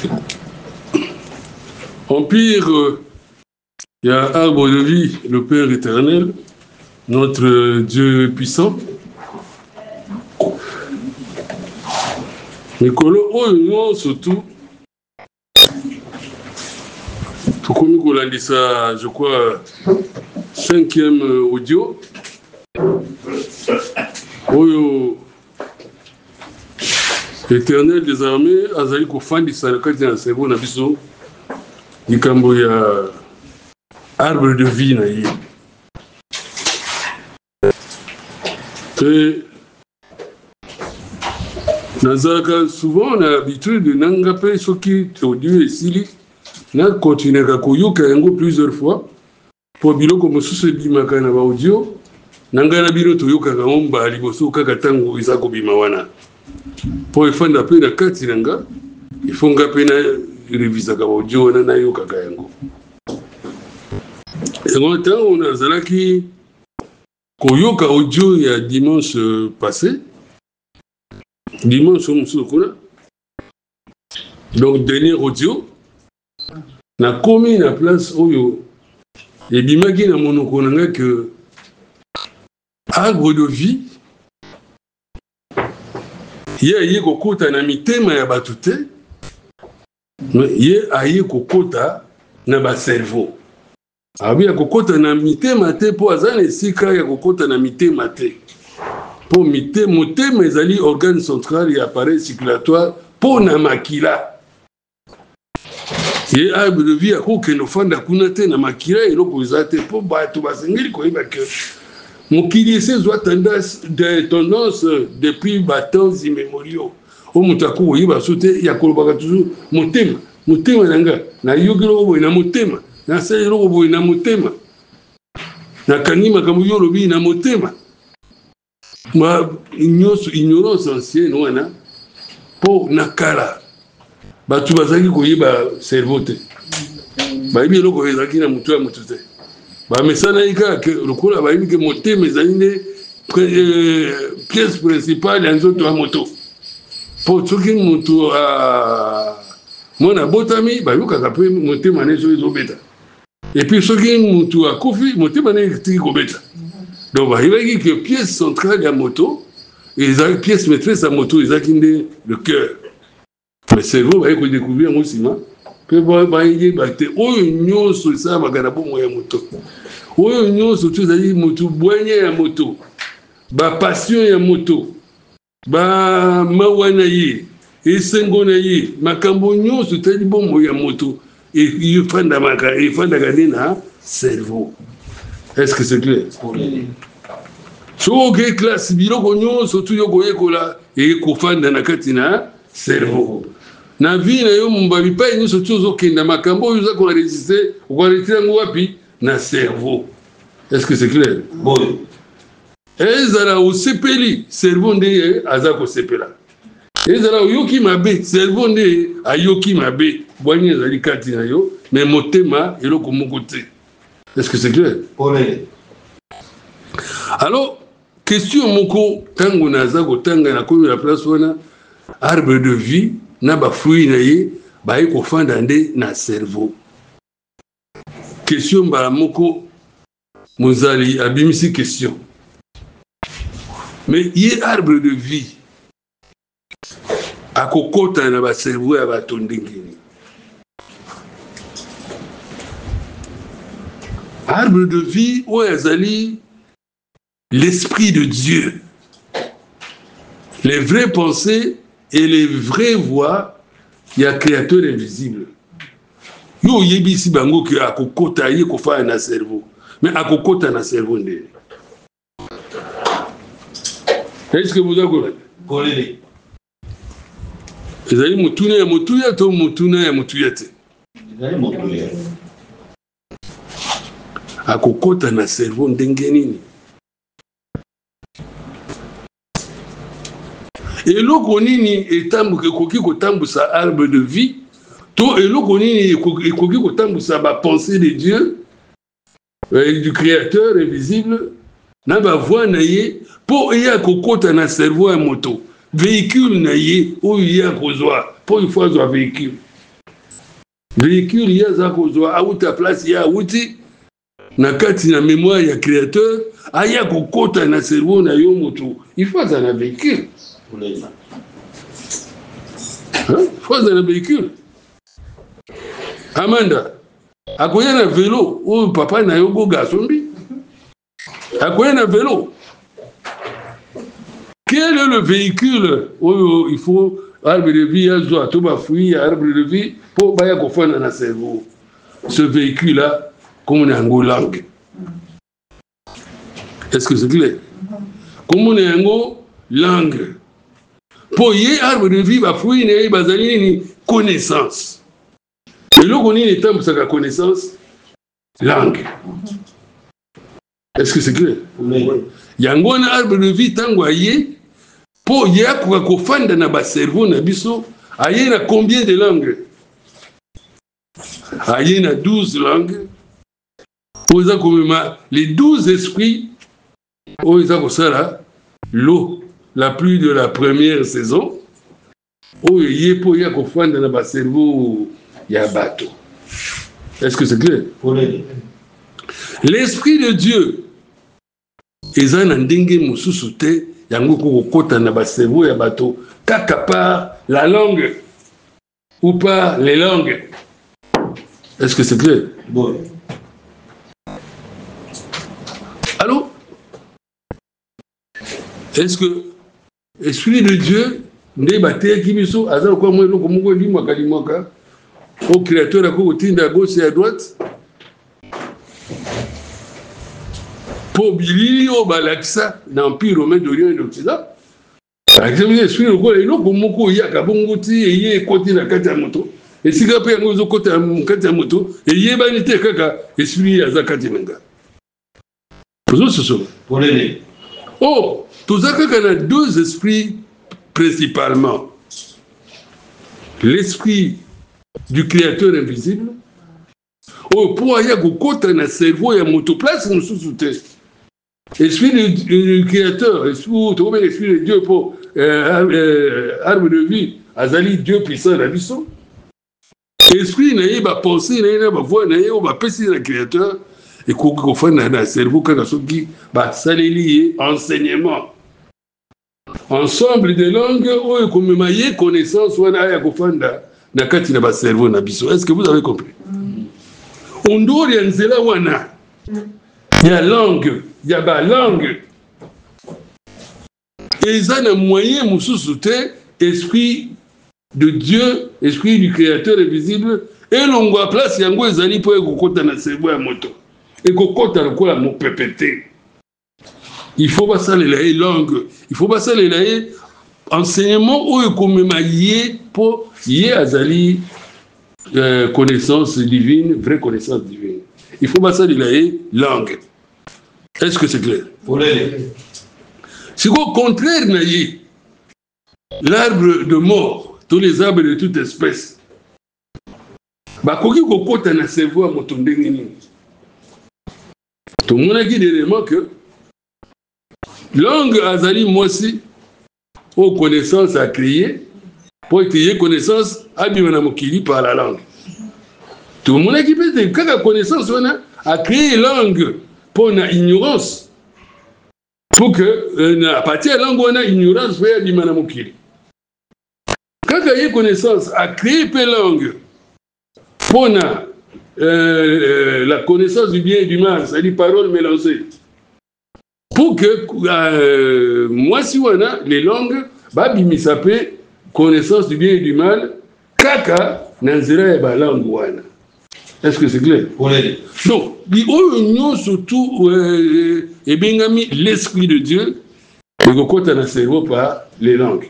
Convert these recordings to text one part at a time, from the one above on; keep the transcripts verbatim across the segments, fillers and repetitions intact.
Empire, il y a arbre de vie, le Père éternel, notre Dieu puissant. Mikolo oyo surtout tokomi kolandisa je crois cinquième audio oyo éternel des armées azali kofandisa na kati na cerveau na biso likambo ya arbre de vie na ye. Et nazalaka souvent na habitude de nanga pe soki audio esili na continuer koyoka yango plusieurs fois pour biloko mosusu ebimaka na ba audio nanga na bino toyokaka omba liboso kaka tango eza kobima wana po efanda pe na kati nanga ifonga pe na revisaka ba audio wana na yokaka yango. Yango ntango nazalaki koyoka audio ya dimanche passé, dimanche mosusu kuna, donc dernier audio na komi na place oyo ebimaki na monoko nanga que arbre de vie ye aye kokota na mitema ya bato te, ye aye kokota na bacerveau. Abi ya kokota na mitema te po aza na esika ya kokota na mitema te. Po mite motema ezali organe central ya appareil circulatoire po na makila. Ye arbre de vie akokende ofanda kuna te na makila eloko eza te po bato basengeli koyeba ke mokili ese ezwa tendance de tendance depuis batemps immémoriaux. O moto akoyeba so te ya kolobaka toujours motema motema nanga na yoki eloko boye na motema na se eloko boye na motema na kanima kamu yo lobi na motema ma ignorance ancienne wana po na kala batu bazaki koyeba cerveau te bayebi eloko ezalaki na mutu ya mutu te bamesana ika lokola bayebi ke motema ezali nde pièce principale ya nzoto ya moto po soki mutu mwana botami bayokaka mpe motema ne so ezobeta epuis soki mutu akufi motema ne etiki kobeta. Donc bayebaki ke pièce centrale ya moto ezali pièce maîtresse ya moto ezalaki nde le cœur. Mais cerveau baye kodécouvrir yango nsima mpe bayeba te oyo nyonso esalamaka na bomo ya moto oyo nyonso to ezali motu bwanye ya moto bapassion ya moto bamawa na ye esengo na ye makambo nyonso etali bomo ya moto efandamaka efandaka nde na cerveau. Est-ce que c'est clair? So ke classe biloko nyonso tu yo koyekola ekofanda na kati na cerveau. Na vie na yo mumba bipai nyonso tu ozokenda makambo oyo oza koresiste okoretira yango wapi na cerveau. Est-ce que c'est clair? Bon. Ezala osepeli cerveau nde aza kosepela. Ezala oyoki mabe cerveau nde ayoki mabe bwanye ezali kati na yo mais motema eloko moko te. Est-ce que c'est clair? Oui. Alors, question moko tango naza kotanga na komi la place wana arbre de vie na ba fruit na ye ba ekofanda nde na cerveau. Question mbala moko mozali abimisi question. Mais ye arbre de vie akokota na ba cerveau ya bato ndengeni. Arbre de vie ou ezali l'esprit de Dieu, les vraies pensées et les vraies voix il y a créateur invisible. Yo yebisi bango ki akokota ye kofa na cerveau mais akokota na cerveau nde. Est-ce que vous avez collé? Ezali mutuna ya mutuya to mutuna ya mutuya te. Ezali mutuya. Akokota na cerveau ndenge nini? Eloko nini etambuka ekoki kotambusa arbre de vie to eloko nini ekoki kotambusa ba pensée de Dieu euh, du créateur invisible na ba voix na ye po ya kokota na cerveau ya moto véhicule na ye oyo ya kozwa po il faut azwa véhicule véhicule ya za kozwa auta place ya auti na kati na mémoire ya créateur aya kokota na cerveau na yo moto il faut ça na véhicule hein faut ça na véhicule Amanda akoya na vélo ou papa na yo go gasombi akoya na vélo. Quel est le véhicule où il faut arbre de vie, tout va fouiller arbre de vie pour baya kofana na cerveau. Ce véhicule-là, comme on est en langue. Est-ce que c'est clair? Comme on est en langue. Pour y arbre de vie, va fouiller une connaissance. Et là, on est temps pour sa connaissance, langue. Est-ce que c'est clair? Oui. Il y a un arbre de vie tango aye pour y a quoi kofanda na ba cerveau na biso aye na combien de langues? Aye na douze langues. Pour ça comme les douze esprits oh ça ça l'eau la pluie de la première saison oh y pour y a kofanda na ba cerveau ya bateau. Est-ce que c'est clair? Oui. L'esprit de Dieu eza na ndenge mususu te yango kokota na ba cerveau ya bato kaka par la langue ou par les langues. Est-ce que c'est clair? Bon. Allô? Est-ce que l'esprit de Dieu nde baté ki biso azalo kwa mwe loko moko limwa kalimwaka au créateur ako tinda à gauche et à droite? Pour Billy au Balaksa, l'Empire romain d'Orient et d'Occident. Par exemple, je suis le roi et l'autre, beaucoup y a Kabongoti et y a côté la Katamoto. Et si Kapé a un côté à Katamoto, et y a banité Kaka, et celui à Zakatimenga. Pour ce sont. Pour l'aider. Oh, tout ça, il y a deux esprits principalement. L'esprit du Créateur invisible. Oh, pour y a côté dans le cerveau, il y a motoplace, nous sous-soutenons. Esprit du Créateur, esprit de Dieu pour euh, euh, arbre de vie, Azali Dieu puissant la mission. Esprit n'a pas pensé, n'a pas voix, n'a pas pensé le Créateur et qu'on fait dans le cerveau quand on dit bah ça les lié enseignement. Ensemble de langues où comme maillé connaissance ou na ya kufanda na kati na ba cerveau na biso. Est-ce que vous avez compris? On doit y nzela wana. Il y a langue, il y a ba langue. Et ils ont un moyen, moussouté, esprit de Dieu, esprit du Créateur invisible, et l'on voit place, il y a un gros zali pour écouter dans ses voix à moto. Et qu'on compte à quoi la mot pépété. Il faut pas ça les langue, il faut pas ça les enseignement où est comme maillé pour y azali connaissance divine, vraie connaissance divine. Il faut pas ça les langue. Est-ce que c'est clair? C'est au contraire, l'arbre de mort, tous les arbres de toute espèce, bah, quand on compte dans le cerveau, tout le monde a dit éléments que langue azali moi aussi, aux connaissances à créer, pour créer connaissance à par la langue. Tout le monde a dit que quand la connaissance a créé langue pour une ignorance. Pour que, euh, à partir de la langue, on a ignorance, on a dit Manamokiri. Quand il y a connaissance, à créer une langue, pour euh, euh, la connaissance du bien et du mal, c'est-à-dire paroles mélangées. Pour que, euh, moi, si on a les langues, bah, il s'appelle connaissance du bien et du mal, kaka, nanzira et ba langue wana. Est-ce que c'est clair? Oui. Donc, il surtout et bien mis l'esprit de Dieu et qu'on compte dans le cerveau par les langues.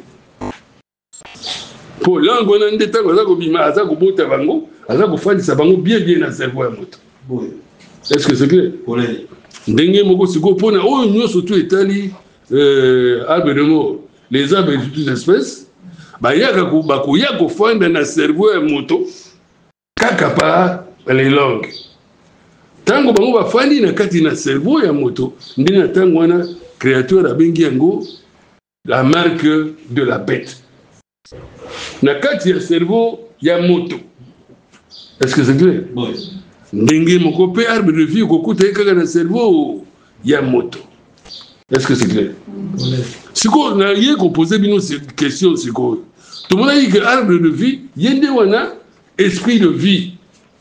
Pour langue, on a un détail, on a un bima, on a un bota bango, on a un fan de sabango bien bien dans le cerveau à moto. Oui. Est-ce que c'est clair? Oui. Dengue moko siko pour na oh nous surtout étali arbre de mort, les arbres de toutes espèces, bah ya ka ko ba ko ya ko fan dans le cerveau à moto, kaka pa les langues. Tango bango ba fandi na kati na cerveau ya moto, ndina tango wana créateur abengi yango la marque de la bête. Na kati ya cerveau ya moto. Est-ce que c'est clair? Oui. Ndenge moko pe arbre de vie kokuta kaka na cerveau ya moto. Est-ce que c'est clair? Oui. Siko na yé ko poser bino cette question siko. Tout le monde a dit que arbre de vie yende wana esprit de vie.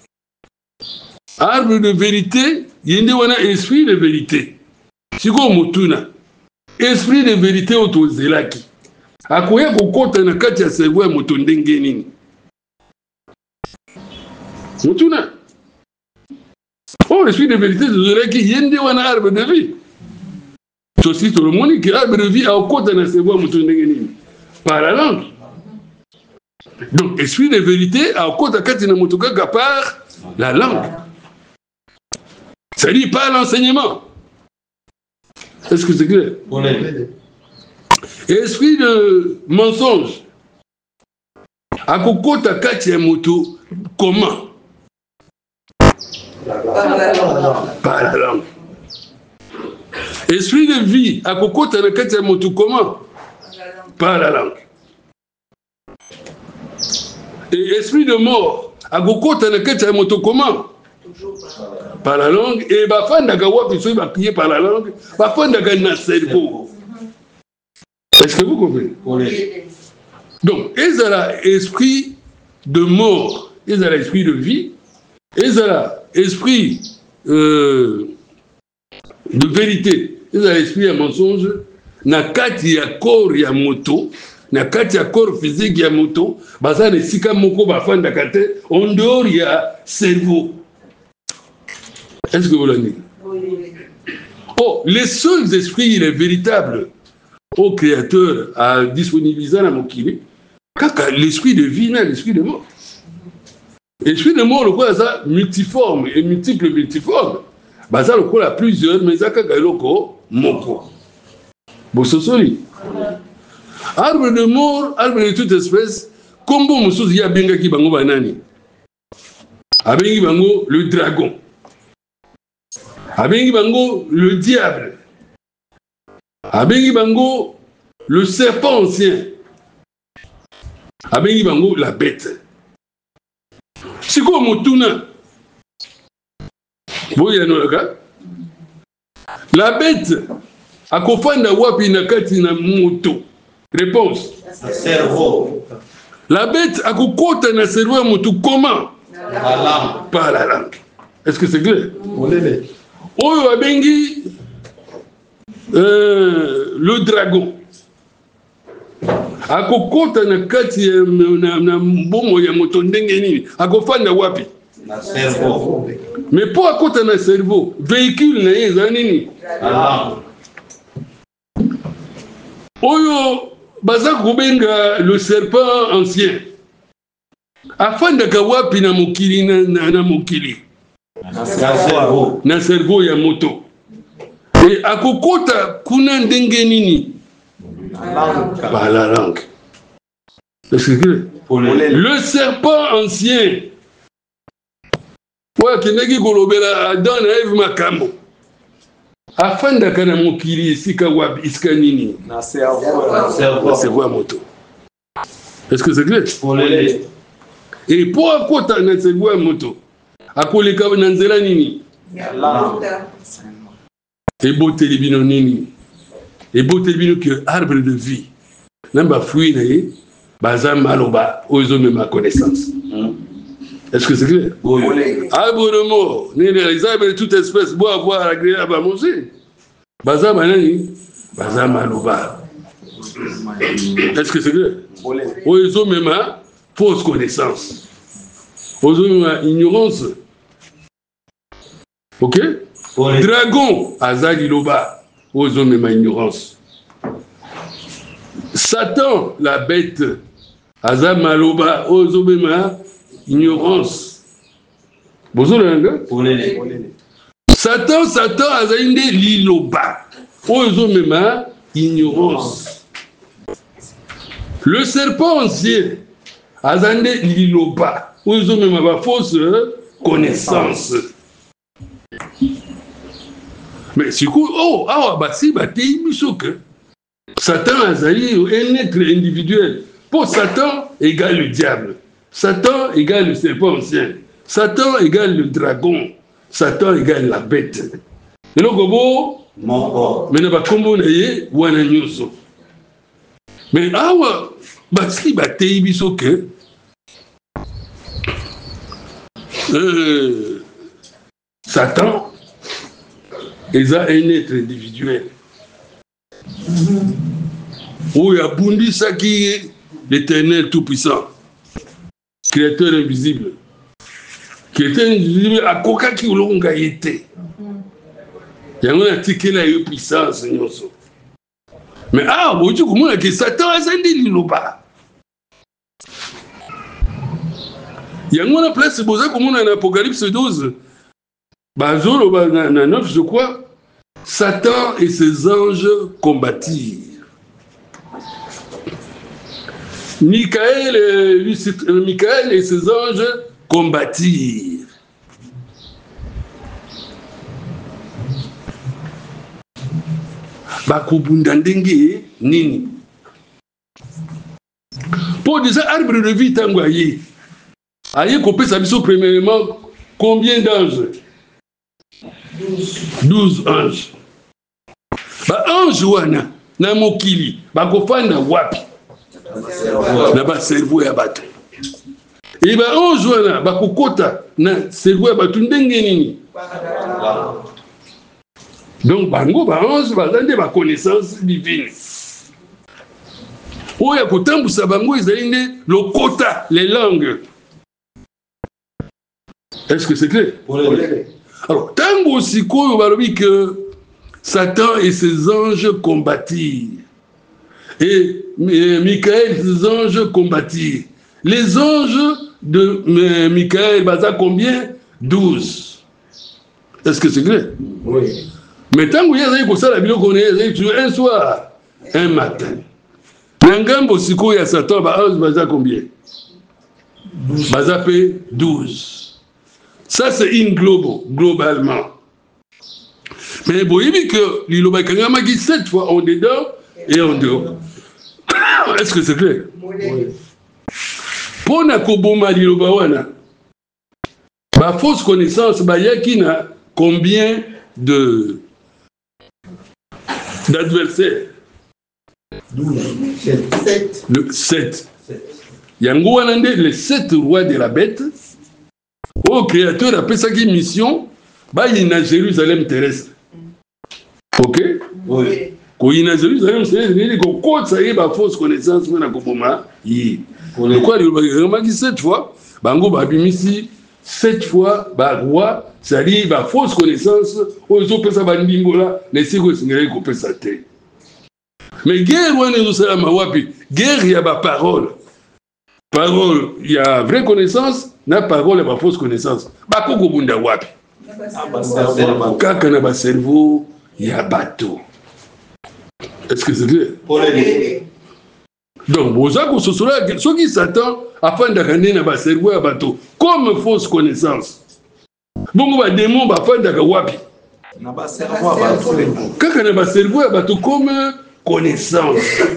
Arbre de vérité yende wana esprit de vérité. Siko mutuna esprit de vérité otozelaki. Akoya kokota na kati ya cerveau ya moto ndenge nini? Mutuna. Oh, l'esprit de vérité, je qui yende wana arbre de vie. Ceci tout le monde qui arbre de vie a au côté de cerveau moto ndenge nini? Par la langue. Donc, esprit de vérité a au côté de kati na moto kaka par la langue. Ça dit pas l'enseignement. Est-ce que c'est clair? On est. Esprit de mensonge. A kokota kati ya moto comment? Par la langue. Par la langue. Esprit de vie a kokota na kati ya moto comment? Par la langue. Et esprit de mort a kokota na kati ya moto comment? Par la langue. Et bafandaka wapi soki bakiye par la langue, bafandaka na cerveau. Est-ce que vous comprenez? Oui. Donc, ezala esprit de mort, ezala esprit de vie, ezala esprit euh, de vérité, ezala esprit ya mensonge, na kati ya corps ya moto, na kati ya corps physique ya moto, baza na esika moko bafandaka te, en dehors ya cerveau. Est-ce que vous l'avez? Oui. Oh, les seuls esprits, les véritables, au Créateur a disponibilisé dans mon kili, l'esprit de vie, l'esprit de mort. L'esprit de mort, le quoi, ça, multiforme et multiple multiforme. Bah, ça, le quoi, la plusieurs, mais ça, kaka, le quoi, moko. Bon, ce soli. Arbre de mort, arbre de toute espèce, comme bon, monsieur, il y a bien qui bango banani. Abengi bango, le dragon. Abengi bango, le diable. Abengi bango, le serpent ancien. Abengi bango, la bête. Siko motuna. Boya no laka. La bête. Akofanda wapi na kati na moto. Réponse. Le cerveau. La bête akokota na cerveau ya moto comment? La langue. Par la langue. Est-ce que c'est clair? Oui. Oyo abengi euh, le dragon. Akokota na kati na na bomo ya moto ndenge nini? Akofanda wapi? Na cerveau. Mais pour akota na cerveau, véhicule na yeza nini? La langue. Oyo baza kubenga le serpent ancien. Afanda ka wapi na mokili na, na, na mokili? Na cerveau. Na cerveau ya moto. Et akokota kuna ndenge nini? Par la langue. Est-ce que le serpent ancien. Ouais, kenegi kolobela Adam na Eve makambo. Afanda kana mokili sika wapi iska nini? Na cerveau. Na cerveau. Cerveau moto. Est-ce que c'est clair? Oui. Et pour akota na cerveau moto. Akoleka na nzela nini? La langue. Et beau télébino nini? Et beau télébino que arbre de vie. Namba fruit na ye, baza maloba, ozo me ma connaissance. Est-ce que c'est clair? Oui. Arbre de mort, les arbres de toute espèce, beau avoir agréable à manger. Baza manani, baza maloba. Est-ce que c'est clair? Ozo me ma fausse connaissance. Ozo me ma ignorance. Ok? Oui. Dragon, azali loba, ozo me ma ignorance. Satan, la bête, aza maloba, ozo me ma ignorance. Bonjour, Satan, Satan, azainde liloba, ozo me ma ignorance. Le serpent ancien, azande liloba, ozo me ma fausse connaissance. Mais c'est cool. Oh, ah, bah si, bah t'es que Satan azali un être individuel. Pour Satan égale le diable. Satan égale le serpent ancien. Satan égale le dragon, Satan égale la bête. Et donc, bon, mais ne va combo naye wana nyuso. Mais awa baski batei biso que euh, Satan est un être individuel. Où il y a Bundi Saki, l'Éternel Tout-Puissant, Créateur invisible. Créateur invisible, à Koka qui l'onga été. Il y a un ticket là, il y a puissance. Mais ah, vous dites comment que Satan a senti l'Iloba. Il y a une place, c'est pour ça qu'on a en Apocalypse douze. Bazolo, dans neuf, je crois, Satan et ses anges combattirent. Michael et, Michael et ses anges combattirent. Bakubundandenge nini. Pour dire arbre de vie tangoye. Aïe qu'on peut s'amuser premièrement combien d'anges? douze anges. Ba ange wana na mokili bakofanda wapi? Na ba cerveau ya bato. Et ba ange wana bakokota na cerveau ya bato ndenge nini? Donc bango ba ange bazande ba connaissance divine. Oya kotambusa bango ezali nde lokota les langues. Est-ce que c'est clair? Alors, tant aussi qu'on que Satan et ses anges combattirent. Et, et Michael et ses anges combattirent. Les anges de euh, Michael, bah, combien? douze. Est-ce que c'est clair? Oui. Mais tant que vous avez comme ça, la Bible connaît un soir, un matin. L'engam aussi qu'il y a Satan, bah, bah, combien? Bah, douze. Ça, c'est une globe, globalement. Mais vous voyez que l'Iloba a dit sept fois en dedans et en dehors. Est-ce que c'est clair? Oui. Pour Nakoboma l'Iloba wana, ma fausse connaissance, bah, y a qui n'a combien de d'adversaires? douze. sept. Le sept. Yango Wanande, les sept rois de la bête. Au créateur appelle ça qui mission, bah il y a Jérusalem terrestre. Ok? Oui. Quand il y a Jérusalem terrestre, il dit que ça y est, bah fausse connaissance, mais na Koboma, il. Pourquoi il y a sept fois, bango bah bimisi sept fois, bah roi, ça dit bah fausse connaissance, aux autres ça va ndingola, les sigos s'ingérer qu'on peut ça té. Mais guerre ou ne ça ma wapi, guerre il y a bah parole. Parole, il y a vraie connaissance, na parole, il y a fausse connaissance. Bah, koko bunda wapi. Kaka na ba cerveau, il y a bateau. Est-ce que c'est clair? Donc, vous avez ce soir, ceux qui s'attendent afin de gagner na ba cerveau, il y a bateau. Comme fausse connaissance. Bon, va démon, va faire de wapi. Kaka na ba cerveau, il y a bateau comme connaissance.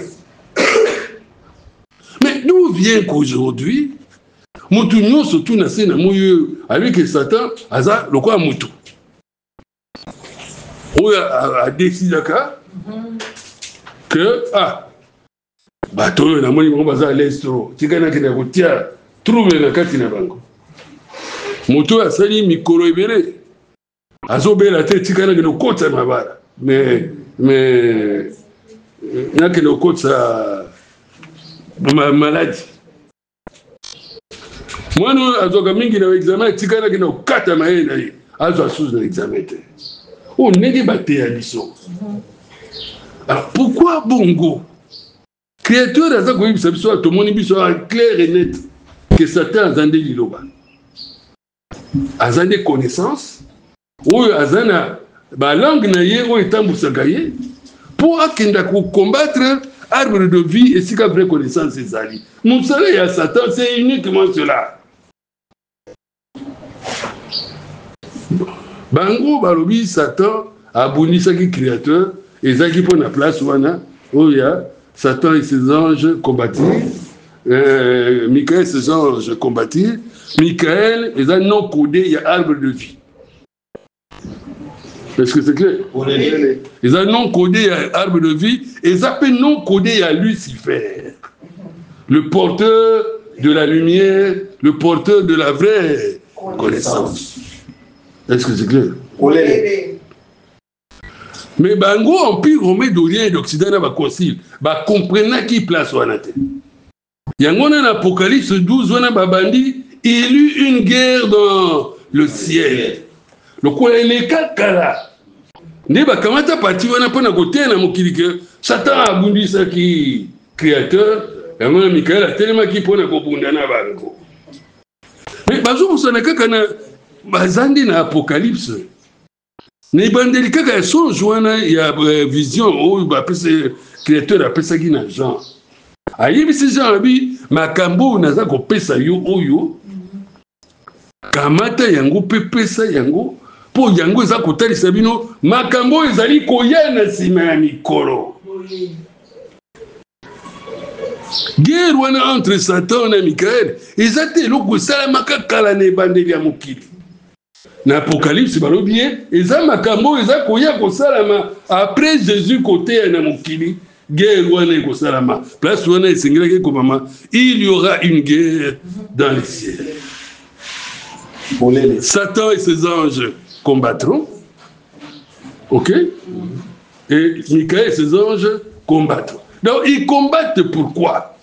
D'où vient qu'aujourd'hui, Moutounio surtout na sena moyo avec Satan, aza le quoi Moutou. Oya a décidé que ah bateau na moni mo baza l'estro, tikana kina kotia trouver na kati na bango. Moutou a sali mikolo ebele. Azo bela te tikana kina kota mabara. Mais mais na kina kota ma maladie. Moi, nous avons mis un examen, et nous avons quatre maïs, alors sous l'examen. On est débatté à l'issue. Alors pourquoi Bongo? Créateur de ça, tout le monde est clair et net que Satan a zandé l'Iloba. A zandé connaissance, ou a zandé la langue naïe, ou est tamboussagaye, pour combattre arbre de vie et si la vraie connaissance est ali. Nous savons qu'il y a Satan, c'est uniquement cela. Bango, Balobi, Satan, a bouni Saki créateur, et Zaki pour la place, où il y a Satan et ses anges combattirent, euh, Michael, ces anges combattirent. Michael, ils ont non codé, il y a arbre de vie. Est-ce que c'est clair? Ils ont non codé, il y a arbre de vie. Et ils ont non codé, il y a Lucifer. Le porteur de la lumière, le porteur de la vraie connaissance. Est-ce que c'est clair? Mais bango empire romain d'Orient et d'Occident n'a pas concile. Bah comprenez qui place ou anate. Yangona dans Apocalypse douze, on a babandi, il eut une guerre dans le ciel. Le quoi il est kakala. Ne ba kamata parti on a pas na côté na mokili que Satan a bundi ça qui créateur. Yangona Michael a tellement qui pona ko bunda na bango. Mais bazo musana kaka na bazandi na Apocalypse. Ne bandeli kaka son joana ya vision ou ba pese créateur a pesa qui na Jean. Ayebi si Jean abi makambo naza ko pesa yo oyo. Kamata yango pe pesa yango po yango eza kotalisa bino makambo ezali koyana sima ya mikolo. Guerre wana entre Satan na Michael ezate eloko esalamaka kala na ebandeli ya mokili. Na Apocalypse balobi eza makambo eza koya kosalama après Jésus côté na mokili guerre wana ekosalama place wana esengelaki komama il y aura une guerre dans le ciel. Satan et ses anges combattront, ok, et Michael et ses anges combattront. Donc ils combattent pourquoi?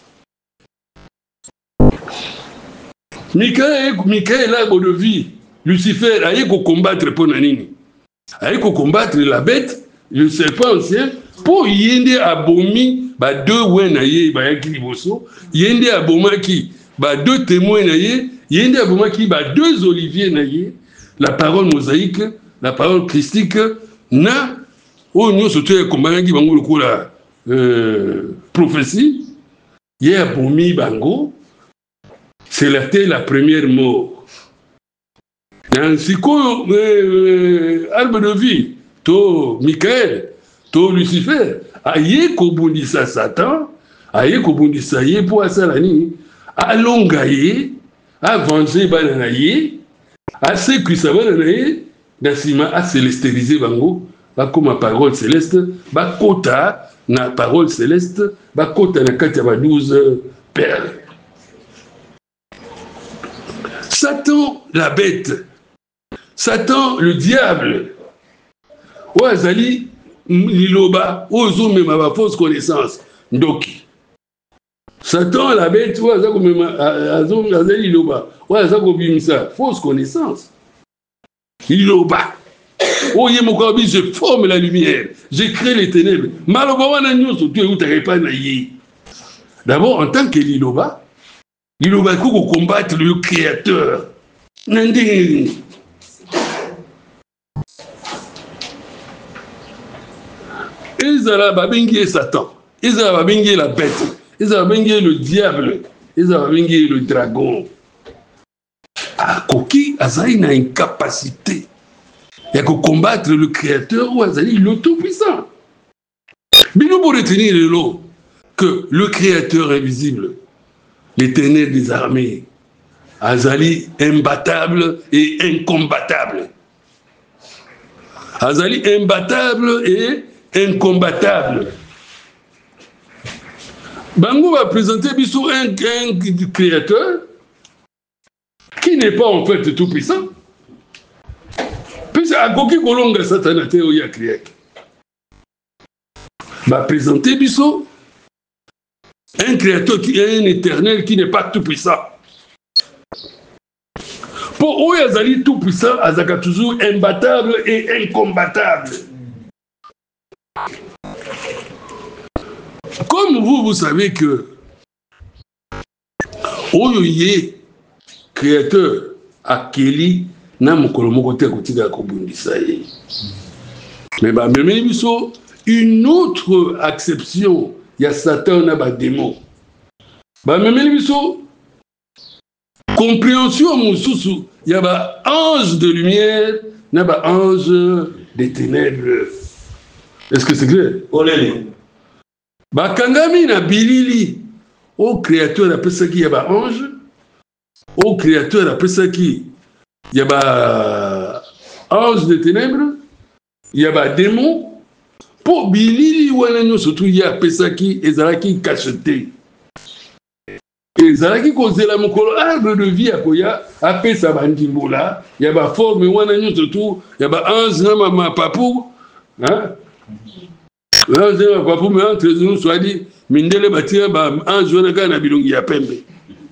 Michael Michael l'arbre de vie, Lucifer a eu qu'à combattre pour Nanini, a eu qu'à combattre la bête, le serpent ancien, pour yende abomi, bah deux ouens naïe, bah yaki liboso, yende abomaki, bah deux témoins naïe, yende abomaki, bah deux oliviers naïe, la parole mosaïque, la parole christique, na, oh nous surtout les combats qui vont le coup la prophétie, yé abomi bango, c'est la la première mort. Dans ce qu'on arbre de vie, to Michael, to Lucifer, aye kobundisa Satan, aye kobundisa ye pour asalani, alongaye, avancer bananaye, assez que ça bananaye, nasima a célestériser bango, ba comme parole céleste, ba kota na parole céleste, ba kota na kati ba douze perles. Satan la bête, Satan le diable, ou azali liloba, ozo mema ba fausse connaissance, ndoki. Satan la bête, ou azako mema azo azali liloba, ou azako bimisa fausse connaissance. Liloba. Oh yemokabi, je forme la lumière, je crée les ténèbres. Maloba wana nyoso tu utakai pa na ye. D'abord en tant que liloba, liloba ko combattre le créateur. Nandi. Ezala babengi Satan, Ezala babengi la bête, Ezala babengi le diable, Ezala babengi le dragon. Ah, Koki azali na incapacité. Il y a que combattre le créateur ou azali le tout-puissant. Bino pour retenir le lot que le créateur invisible, l'éternel des armées, azali imbattable et incombattable. Azali imbattable et incombattable. Bango va présenter biso un, un créateur qui n'est pas en fait tout puissant. Puis à Goki Kolonga Satanate Oya Kriek va présenter biso un créateur qui est un éternel qui n'est pas tout puissant. Pour Oya Zali tout puissant, Azaka toujours imbattable et incombattable. Comme vous, vous savez que Oyoye, créateur, Akeli, na mokolo te kotika kobundisa ye. Mais bah même biso une autre acception, il y a Satan na ba démon. Bah même biso compréhension mususu, il y a ba ange de lumière, na ba ange des ténèbres. Est-ce que c'est clair? Olele. Ba kangami na bilili. au créateur appelle ça qui y a ba ange, au créateur appelle ça qui il y a ba ange de ténèbres, il y a ba démon. Pour bilili wana nyo surtout il y a appelle ça qui ezalaki cacheté. Ezalaki kozela mokolo arbre de vie akoya appelle ça bandimbola, il y a ba forme wana nyo surtout il y a ba ange na mama papu, hein? Ange na papu mais entre nous soit dit mindele batia ba ange wana kana bilongi ya pembe.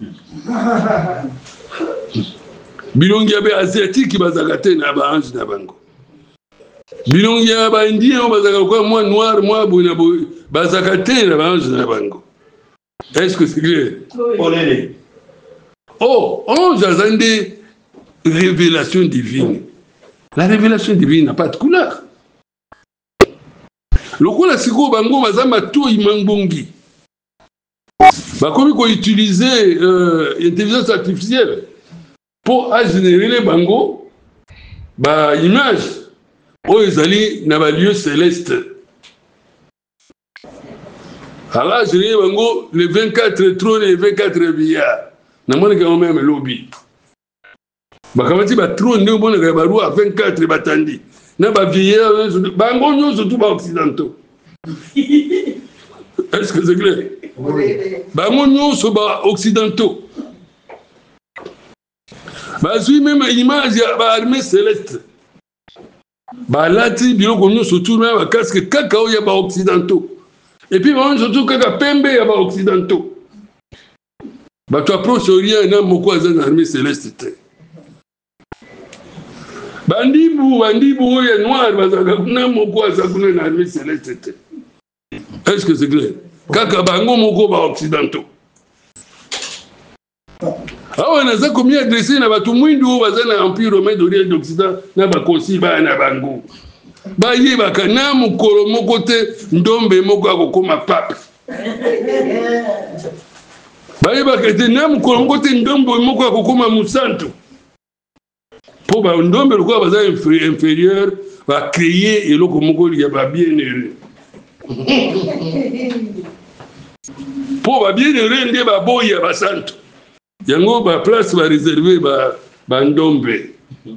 Bilongi ya be asiatique bazakate na ba ange na bango. Bilongi ya ba indien bazaka kwa moi noir moi bona bazakate na ba ange na bango. Est-ce que c'est clair? Oui. Oh, ange a des révélations divines. La révélation divine n'a pas de couleur. Le coup la siko bango mazama to imangbongi. Bah comme qu'on utiliser euh, l'intelligence artificielle pour générer les bango, bah image, oh ils allaient dans un lieu céleste. Alors générer bango les vingt-quatre trônes et les vingt-quatre billards. N'a pas quand même lobby. Bah quand tu vas trône ne bon que baru à vingt-quatre batandi. Na ba billards bango nous surtout ba occidentaux. Est-ce que c'est clair? Oui. Bah, mon nom, c'est occidentaux. Bah, suis même image, il y a l'armée céleste. Bah, là, tu dis, nous, surtout, même, parce que cacao, il y a occidentaux. Et puis, surtout, caca pembe, il y a occidentaux. Bah, tu approches rien, il y a beaucoup d'armée céleste. Bandibou, bandibou, il y a noir, il y a beaucoup d'armée céleste. Est-ce que c'est clair? Kaka bango moko ba occidentaux. Ah ouais, naza komi adressé na batu mwindu bazana empire romain d'Orient d'Occident na ba konsi ba na bango. Ba ye ba kana mukolo moko te ndombe moko akokoma pape. Ba ye ba kete na mukolo moko te ndombe moko akokoma musantu. Po ba ndombe lokwa baza inférieur ba créer eloko moko ya ba bien heureux. Pour ba bien rende ba boya ba santo yango ba place ba réservé ba ba ndombe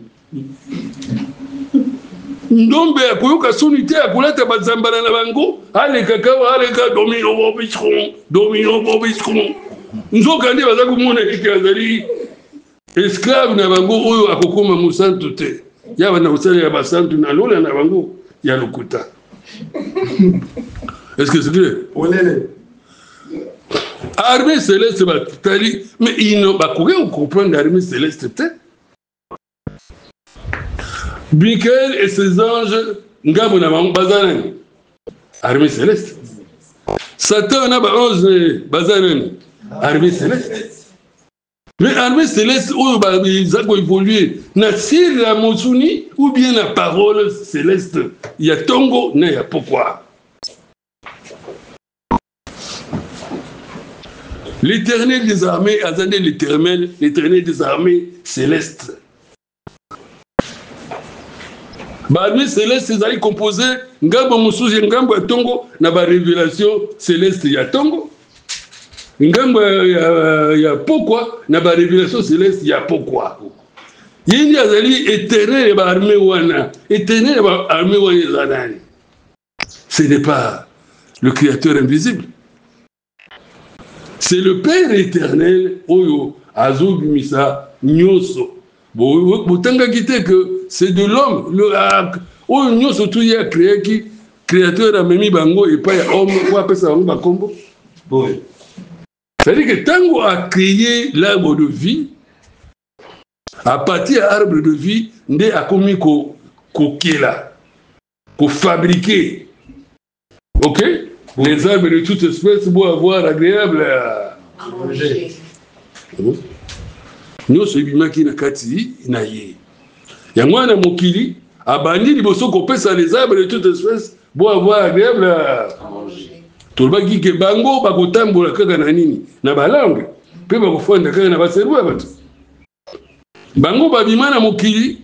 ndombe akoyoka sonité akolata ba zambala na bango ale kakao ale ka domino bobichon domino bobichon nzoka ndi baza komona ikazali esclave na bango oyo akokoma musanto te yaba na usali ya ba santo na lola na bango ya lokuta. Est-ce que c'est clair? On est Armée céleste, mais ils n'ont pas compris l'armée céleste. Michael et ses anges, armée céleste. Satan n'a pas onze armée céleste. Mais armée céleste, ils ont évolué. Nassir la Mossouni ou bien la parole céleste. Il y a Tongo, il y a pourquoi. L'éternel des armées, attendez l'éternel, l'éternel des armées célestes. L'armée céleste, c'est allé composer, Ngamba Moussouzi, Ngamba Tongo, n'a pas révélation céleste, il y a Tongo. Ngamba, il y a pourquoi, n'a pas révélation céleste, il y a pourquoi. Il y a des éternel armée wana, éternel armée wana. Ce n'est pas le créateur invisible. C'est le Père éternel, Oyo, Azo Bimisa, Nyoso. Vous t'inquiétez que c'est de l'homme. Oyo Nyoso, tout y a créé qui, créateur a Memi Bango et pas homme, ou appelle ça Bango Bakombo. Oui. C'est-à-dire que Tango a créé l'arbre de vie, à partir de l'arbre de vie, Ndé a commis ko Kela, ko fabriquer. Ok? Les arbres de toute espèce vont avoir agréable à manger. Nous, ce qui na kati na ye. Yangwana mokili, abandi liboso kopesa les arbres de toute espèce vont avoir agréable à manger. Tout le monde qui est bango, bakotambola kaka na nini, na balangue, pe bakofanda kaka na baservo ya bato. Bango babima na mokili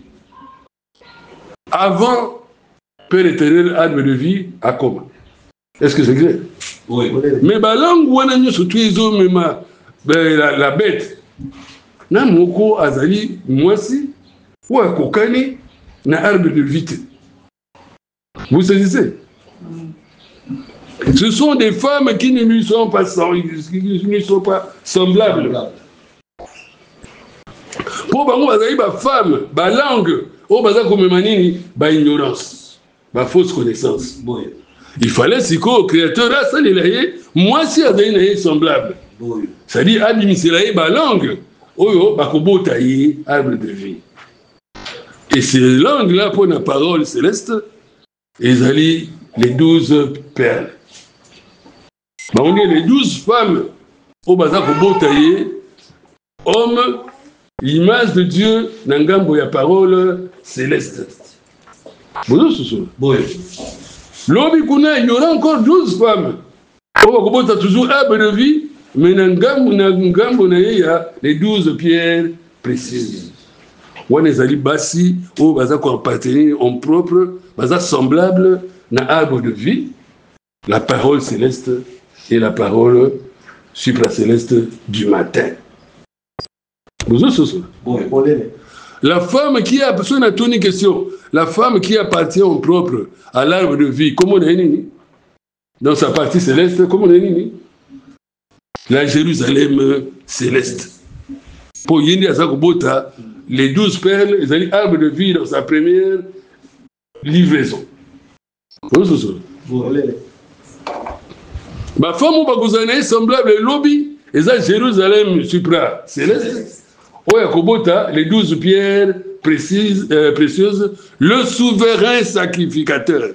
avant Père éternel arbre de vie à coma. Est-ce que c'est clair? Oui. Mais la langue, on a surtout la, la bête. Na moko azali mwasi ou akokani na arbre de vite. Vous saisissez? Ce sont des femmes qui ne lui sont pas, qui ne sont pas semblables. Pour bango bazali ba femme, ba langue, o baza comme manini, ba ignorance, ba fausse connaissance. Il fallait si qu'au créateur là ça les moi si azali na semblable. C'est-à-dire administrer ba langue, oyo ba kobota yi arbre de vie. Et ces langues là pour la parole céleste, ezali les douze perles. Bah on dit les douze femmes au bazar kobotaye homme l'image de Dieu nangambo ya parole céleste. Bonjour Soussou. Oui. Lobi kuna il y aura encore douze femmes. On va kobota toujours arbre de vie mais nangambo nangambo na ya les douze pierres précieuses. On ezali basi au bazar ko appartenir en propre, bazar semblable na arbre de vie, la parole céleste et la parole supracéleste du matin. Vous avez ce La femme qui a besoin de une question, la femme qui appartient en propre à l'arbre de vie, comment on est dans sa partie céleste, comment on est la Jérusalem céleste. Pour Yindi Asakobota, les douze perles, ils ont l'arbre de vie dans sa première livraison. Vous avez ma femme ou baguzane semblable lobby et ça Jérusalem supra céleste. Oya kobota les douze pierres précises, euh, précieuses, le souverain sacrificateur.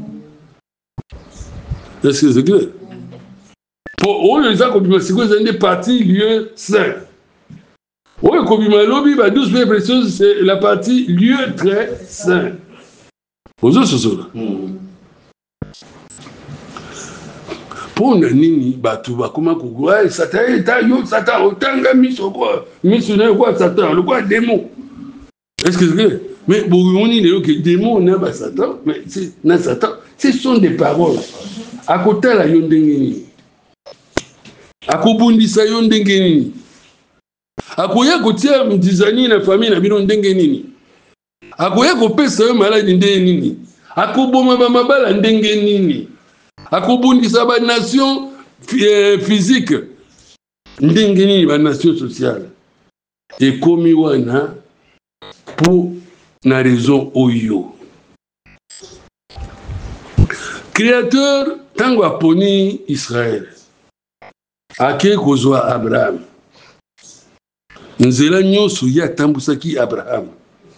Est-ce que c'est clair? Pour eux les gens comme c'est quoi c'est partie lieu saint. Oya kobima lobby ba douze pierres précieuses c'est la partie lieu très saint. Vous autres ce là. Pour nini batu bakoma kugwa Satan eta yo Satan otanga miso quoi miso na quoi Satan le quoi démon. Est-ce que c'est vrai? Mais bon on dit que démon na ba Satan mais c'est na Satan ce sont des paroles à côté la yo ndengeni akobundisa yo ndengeni akoya kotia mdizani na famille na bino ndengeni akoya kopesa yo maladi ndengeni akoboma ba mabala ndengeni akobundisa ba nation physique ndengeni ba nation sociale et komi wana pour na raison oyo créateur tango aponi Israël ake kozwa Abraham nzela nyonso ya tambusaki Abraham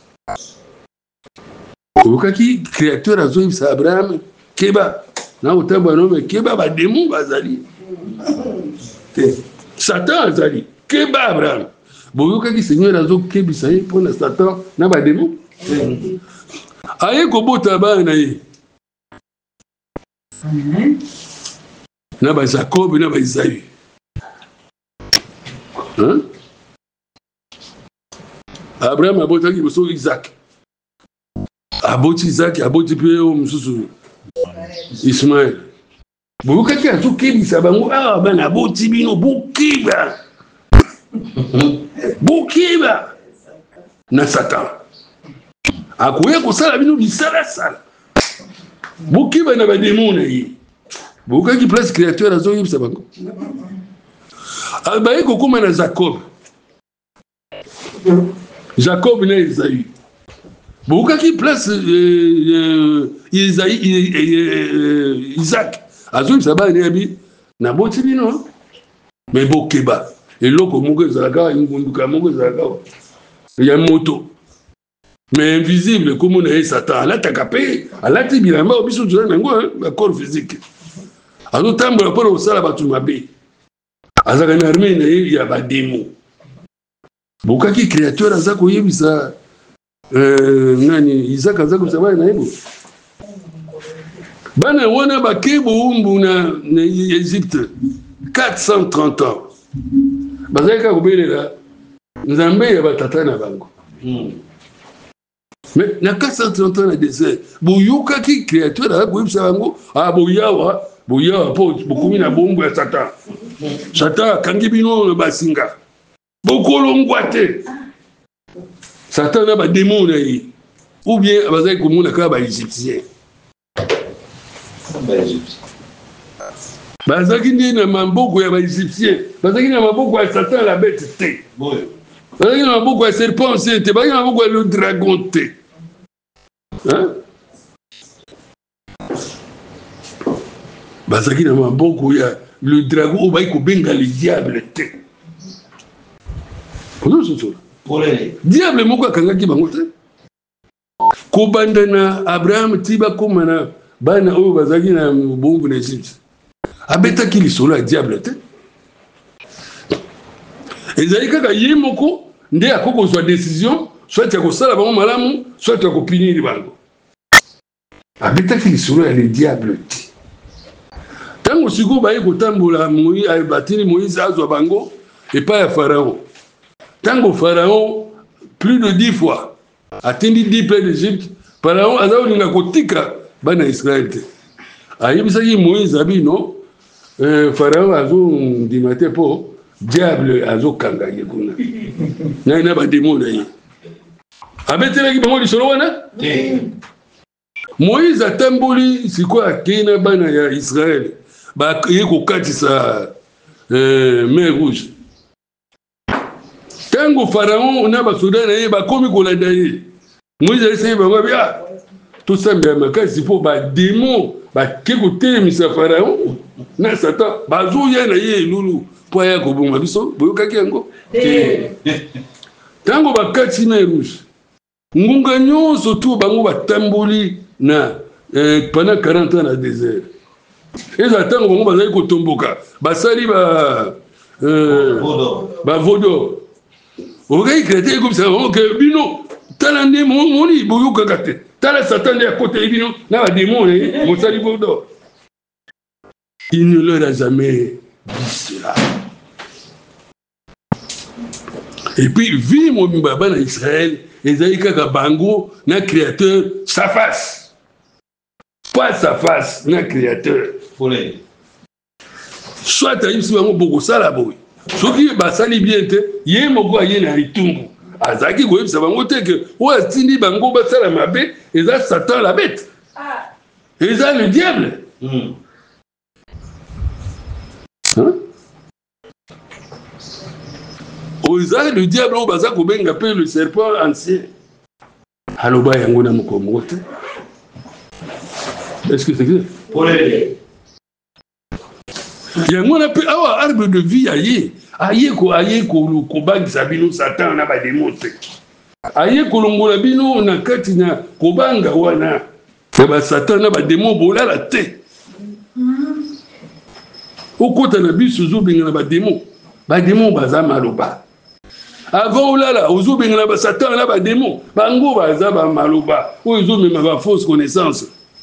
okaki créateur azoyebisa Abraham keba na otamba nome keba ba démon bazali Satan azali keba Abraham boyoka ki Seigneur azo kebisa ye pona Satan na ba démon aye kobota ba na ye na ba Jacob na ba Isaïe hein Abraham abota ki boso Isaac aboti Isaac aboti pe o mususu Ismaël. Vous avez dit que vous avez ben aboti bino bukiba. Bukiba. Na Satan. Akoya ko sala bino bisala sala. Bukiba na ba démon na yi. Vous avez dit place créateur azo yi bisabango. Albaye ko kuma na Jacob. Jacob na Isaïe. Beaucoup qui place Isaïe Isaac azui saba nebi na boti bino mais bokeba eloko moko ezalaka ngunduka moko ezalaka ya moto mais invisible comme na Satan alataka pe alati bilamba obiso jona nango ba corps physique azo tambola pour osala batu mabe azaka na armée na ya ba démon beaucoup qui créateur azako yebisa Euh, nani Isaac azako sabana na hebo bana wana bakebo umbu na, na Égypte quatre cent trente ans bazaka kobelela nzambe ya batata na bango mm. Mais na quatre cent trente ans na désert boyuka ki créature azako yebisa bango ah boyawa boya po bokumi na bombo ya Satan. Satan kangi bino le basinga. Bokolongwa te. Satan na ba démon na yi. Ou bien abazai komuna ka ba égyptien. Ba égyptien. Bazaki ndi na maboko ya ba égyptien. Bazaki na maboko ya Satan la bête te. Oui. Bazaki na maboko ya serpent te. Bazaki na maboko ya le dragon te. Hein? Bazaki na maboko ya le dragon obai ko benga le diable te. Pour ce soir. Pour les Diable moko akangaki bango te. Ko banda na Abraham tiba komana bana oyo bazaki na bombo na Egypte. Abetaki lisolo ya diable te. Ezali kaka ye moko nde akoko zwa décision soit ya kosala bango malamu soit ya kopinir bango. Abetaki lisolo ya le diable te. Tango siko baye kotambola Moïse batini Moïse azwa bango epai ya Pharaon. Tango Pharaon plus de dix fois attendi dix plaies d'Égypte, Pharaon aza olinga kotika bana Israël te. Ayebisaki Moïse abino euh, Pharaon azo ndimate po diable azo kanga ye kuna. Na ina ba démon na ye. Abetelaki bango lisolo wana? te. Moïse atamboli siko akena bana ya Israël. Ba ye kokatisa euh, mer rouge. Tango Pharaon na basoda na ye bakomi kolanda ye. Moïse alisema bango bia tout ça mais makasi po ba démon ba keko telemisa Pharaon na Satan bazo ya na ye lulu po ya ko boma biso boyokaki yango. Tango bakati na rouge. Ngunga nyonso tu bango batamboli na eh, pendant quarante ans na désert. Et j'attends bango bazali ko tomboka. Basali ba euh ba vodo. Ogai créé comme ça que bino talande moni boyoka kate. Tala Satan à côté bino na ba démon eh mosali vodo. Il ne leur a jamais dit cela. Et puis vi mo baba na Israël ezali kaka bango na créateur sa face. Pas sa face na créateur. Pour les Soit à yimsi bango boko sala boy. Soki basali bien te ye moko aye na itumbu. Azaki ko yimsa bango te que o atindi bango basala mabe eza Satan la bête. Ah. Eza le diable. mm. Hein? Oza le diable o baza ko benga pe le serpent ancien. Aloba yango na mokomo te. Est-ce que c'est clair? Pour les yango na pe awa arbre de vie aye aye ko aye ko ko bangisa bino Satan na ba démon te. Aye ko longola bino na kati na ko banga wana na ba Satan na ba démon bolala te. Okota na biso zo benga na ba démon ba démon baza maloba. Avant olala ozo benga na ba Satan na ba démon bango baza ba maloba ozo mema ba fausse connaissance.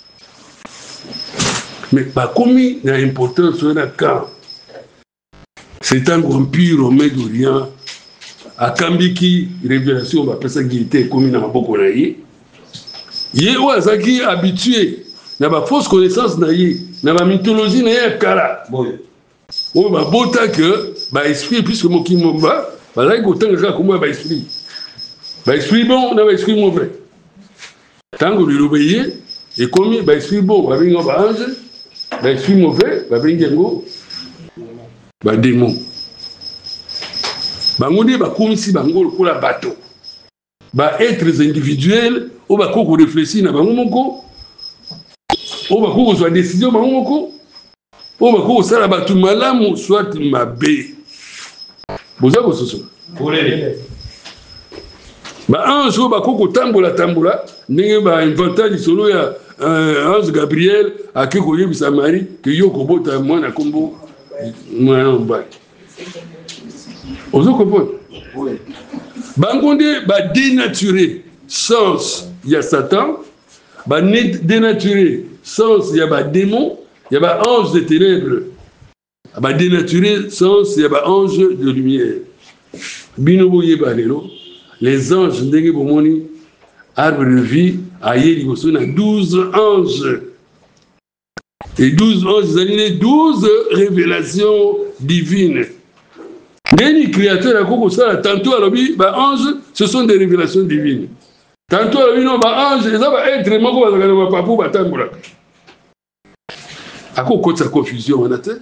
Mais pas comme il y a importance sur la camp. C'est un empire romain d'Orient. À Kambiki, révélation, on va appeler ça guérité, comme il y a beaucoup de gens. Il y a des gens habitués. Il y a des fausses connaissances, il y a des mythologies, il y a des kara. On va botter que l'esprit, puisque mon qui m'en va, il y a des gens comme l'esprit. L'esprit bon, on a l'esprit mauvais. Tant que vous l'obéissez, et comme l'esprit bon, il y a un ange. L'esprit mauvais, va venir ngo, va démon. Bangonde va comme si bango pour la bateau. Va êtres individuels, ou va qu'on réfléchit na bango moko, ou va qu'on soit décision bango moko, ou va qu'on soit la bateau malamu soit mabe. Boza ko soso. pour les Ba ange ou va qu'on tambola tambola, ndenge ba inventer lisolo ya Euh, Ange Gabriel a qui connaît sa mari que yo kobota mwana kombo mwana mbaki. Ozo comprendre? Oui. Bangonde ba dénaturer sens ya Satan, ba dénaturer sens ya ba démon, ya ba ange de ténèbres. Ba dénaturer sens ya ba ange de lumière. Bino boye ba lelo, les anges ndenge bomoni arbre de vie, aïe, il y a douze anges. Et douze anges, les douze révélations divines. Les créateurs, tantôt à l'objet, bah, anges, ce sont des révélations divines. Tantôt à l'objet, non, bah, anges, ça va être vraiment comme ça, va pas pour battre. À quoi cause sa confusion, on a fait?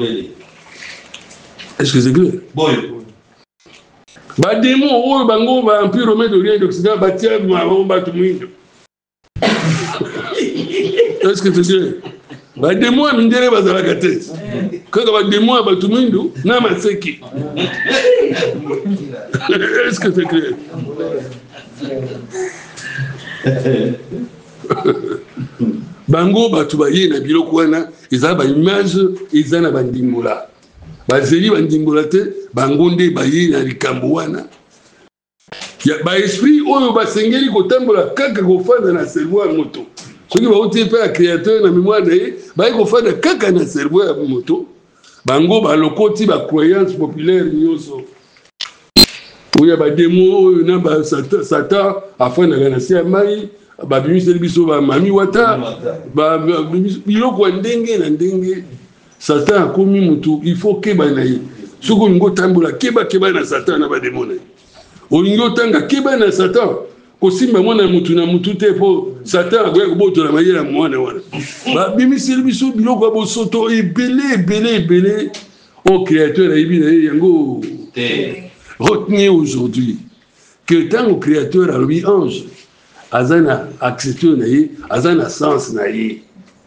Est-ce que c'est clair? Bon. Bah, démon, oh, bango, bah, empire romain d'Orient et d'Occident, bah, tiens, bah, on bat tout le monde. Est-ce que c'est clair? Bah, démon, il me dirait, bah, la gâte. Quand bah, démon, bah, tout le monde, n'a pas c'est qui. Est-ce que c'est clair? Bango, bah, tout baye, na bilo kwana, ils ont une image, ils ont une bandimbola. Bah, zeli bandimbola te, bango nde baye na likamboana. Ya, bah, esprit, oyo, bah, sengeli kotambola, kaka kofanda na cerveau à moto. Ce qui va ôter par créateur na mémoire d'ailleurs, bah, kofanda kaka na cerveau à moto. Bango, bah, le côté, bah, croyance populaire, nyoso. Oui, bah, démon, na, bah, Satan, Satan, afin de gagner mai. Ba bimise biso ba mami wata ba biloko ndenge na ndenge Satan akomi mutu il faut keba na ye soko ngo tambola keba keba na Satan na ba démon olingo tanga keba na Satan ko simba mwana mutu na mutu te po Satan agoya ko botola mayela mwana wana ba bimise biso biloko bo soto ebele ebele ebele au créateur a ibi na yango retenez aujourd'hui que tant au créateur a lui ange azana acception naïe, azana sens naïe.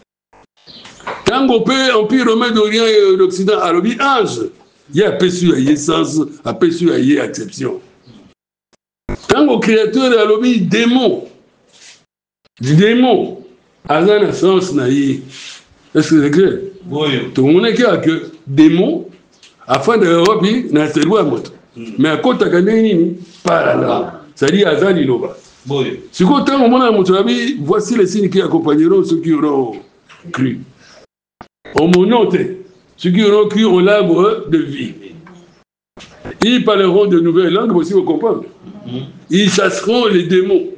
Tant qu'on peut empire romain d'Orient et d'Occident, à l'objet ange, il y a aperçu à y sens, aperçu à y acception. Tant qu'au créateur à l'objet démon, du démon, azana sens naïe. Est-ce que c'est clair? Oui. Tout le monde est clair que démon, afin de l'Europe, n'a pas de moto. Mais à côté de Ganini, pas là. C'est-à-dire azali loba. Si vous avez un voici les signes qui accompagneront ceux qui auront cru. On me note, ceux qui auront cru ont l'arbre de vie. Ils parleront de nouvelles langues, aussi vous comprenez. Ils chasseront les démons.